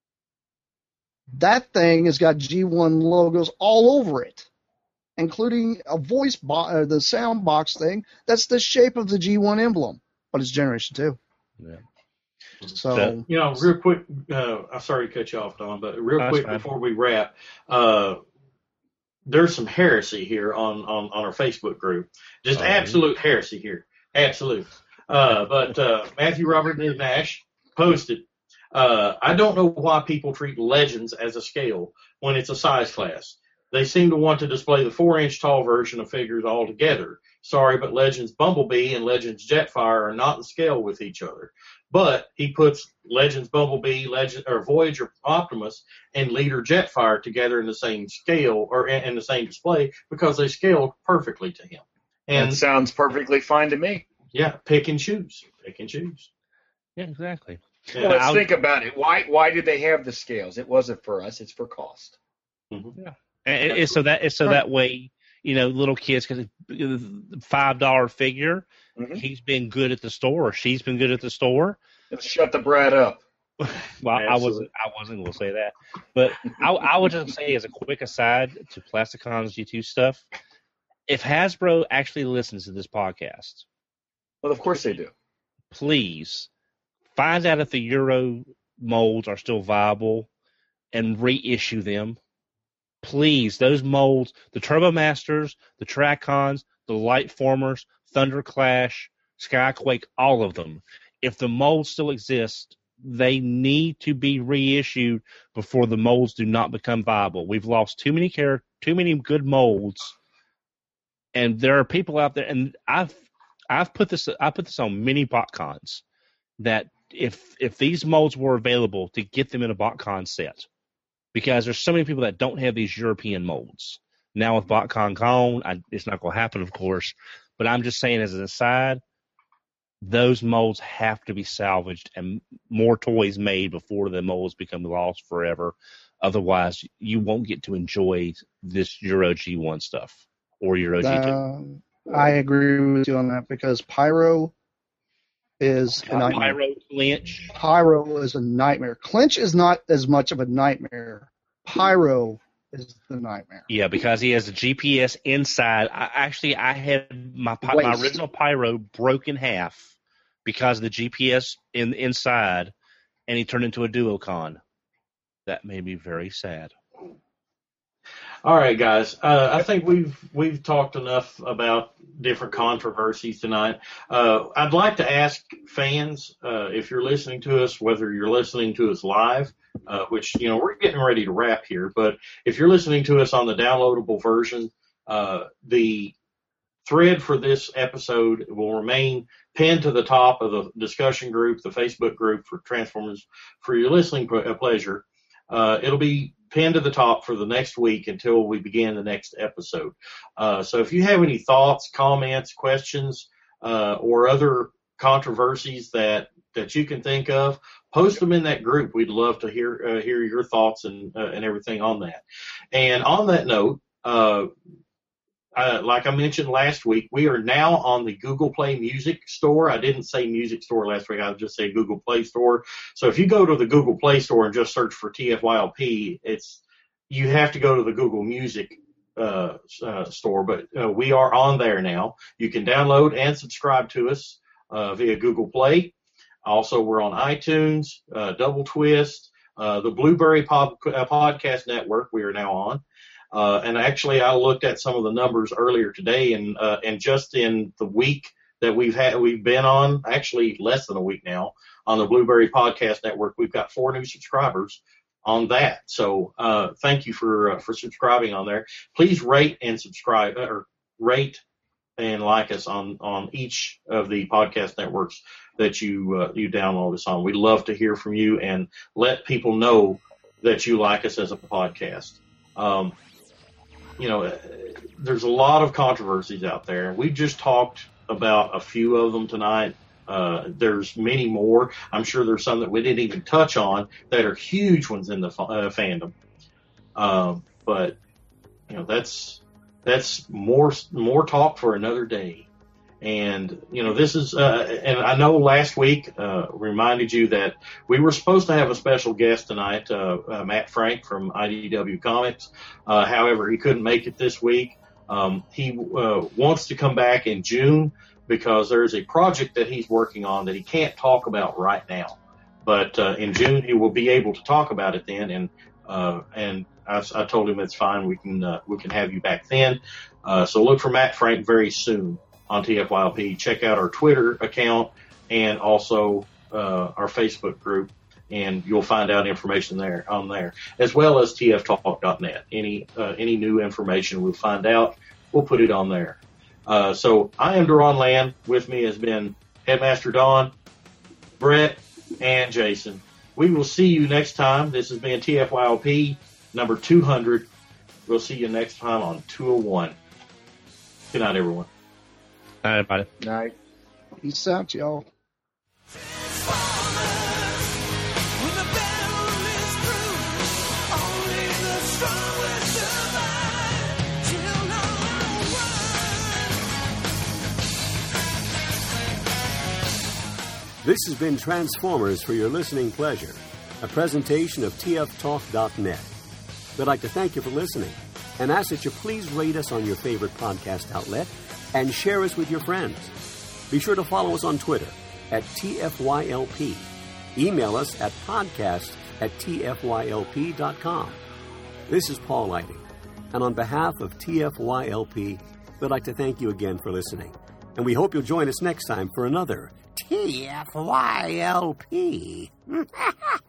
That thing has got G1 logos all over it, including a voice the sound box thing that's the shape of the G1 emblem, but it's Generation 2. Yeah. So real quick, I'm sorry to cut you off, Don, but real quick before we wrap, there's some heresy here on our Facebook group. Just absolute heresy here. Absolute. But Matthew Robert Nash posted, I don't know why people treat Legends as a scale when it's a size class. They seem to want to display the 4-inch tall version of figures altogether. Sorry, but Legends Bumblebee and Legends Jetfire are not in scale with each other. But he puts Legends Bumblebee, Voyager Optimus, and Leader Jetfire together in the same scale or in the same display because they scale perfectly to him. And that sounds perfectly fine to me. Yeah, pick and choose. Pick and choose. Yeah, exactly. Yeah. Well, let's think about it. Why did they have the scales? It wasn't for us. It's for cost. Mm-hmm. Yeah. And so that way, little kids can $5 figure. Mm-hmm. He's been good at the store, or she's been good at the store. Let's shut the brat up. Well, I wasn't going to say that, but I would just say as a quick aside to Plasticon's G2 stuff, if Hasbro actually listens to this podcast, well, of course they do. Please find out if the Euro molds are still viable and reissue them. Please, those molds, the Turbo Masters, the Track-Ons, the Light Formers, Thunder Clash, Skyquake, all of them. If the molds still exist, they need to be reissued before the molds do not become viable. We've lost too many good molds, and there are people out there, and I've put this on many BotCons, that if these molds were available, to get them in a BotCon set. Because there's so many people that don't have these European molds. Now with BotCon gone, it's not going to happen, of course. But I'm just saying as an aside, those molds have to be salvaged and more toys made before the molds become lost forever. Otherwise, you won't get to enjoy this Euro G1 stuff or Euro G2. I agree with you on that because Pyro is a nightmare. Pyro is a nightmare. Clinch is not as much of a nightmare. Pyro is the nightmare. Yeah, because he has a GPS inside. I had my original Pyro broke in half because of the GPS inside, and he turned into a Duocon. That made me very sad. All right, guys. I think we've talked enough about different controversies tonight. I'd like to ask fans, if you're listening to us, whether you're listening to us live, which, we're getting ready to wrap here, but if you're listening to us on the downloadable version, the thread for this episode will remain pinned to the top of the discussion group, the Facebook group for Transformers for your listening pleasure. It'll be pinned to the top for the next week until we begin the next episode. So if you have any thoughts, comments, questions, or other controversies that you can think of, post them in that group. We'd love to hear your thoughts and everything on that. And on that note, like I mentioned last week, we are now on the Google Play Music Store. I didn't say Music Store last week. I just said Google Play Store. So if you go to the Google Play Store and just search for TFYLP, you have to go to the Google Music store. But we are on there now. You can download and subscribe to us via Google Play. Also, we're on iTunes, Double Twist, the Blueberry Podcast Network we are now on. And actually, I looked at some of the numbers earlier today, and just in the week that we've been on, actually less than a week now, on the Blueberry Podcast Network, we've got 4 new subscribers on that. So thank you for subscribing on there. Please rate and subscribe, or rate and like us on each of the podcast networks that you download us on. We'd love to hear from you and let people know that you like us as a podcast. There's a lot of controversies out there. We just talked about a few of them tonight. There's many more. I'm sure there's some that we didn't even touch on that are huge ones in the fandom. But that's more talk for another day. And this is and I know last week reminded you that we were supposed to have a special guest tonight, Matt Frank from IDW Comics. However, he couldn't make it this week. He wants to come back in June because there's a project that he's working on that he can't talk about right now. But in June he will be able to talk about it then, and I told him it's fine. We can have you back then. So look for Matt Frank very soon on TFYLP. Check out our Twitter account and also our Facebook group, and you'll find out information there, as well as tftalk.net. Any new information we'll find out, we'll put it on there. So I am Deron Land. With me has been Headmaster Don, Brett, and Jason. We will see you next time. This has been TFYLP number 200. We'll see you next time on 201. Good night, everyone. Night, everybody. Night. Peace out, y'all. This has been Transformers for your listening pleasure, a presentation of tftalk.net. We'd like to thank you for listening and ask that you please rate us on your favorite podcast outlet and share us with your friends. Be sure to follow us on Twitter at TFYLP. Email us at podcast@tfylp.com. This is Paul Lighting, and on behalf of TFYLP, we'd like to thank you again for listening. And we hope you'll join us next time for another TFYLP.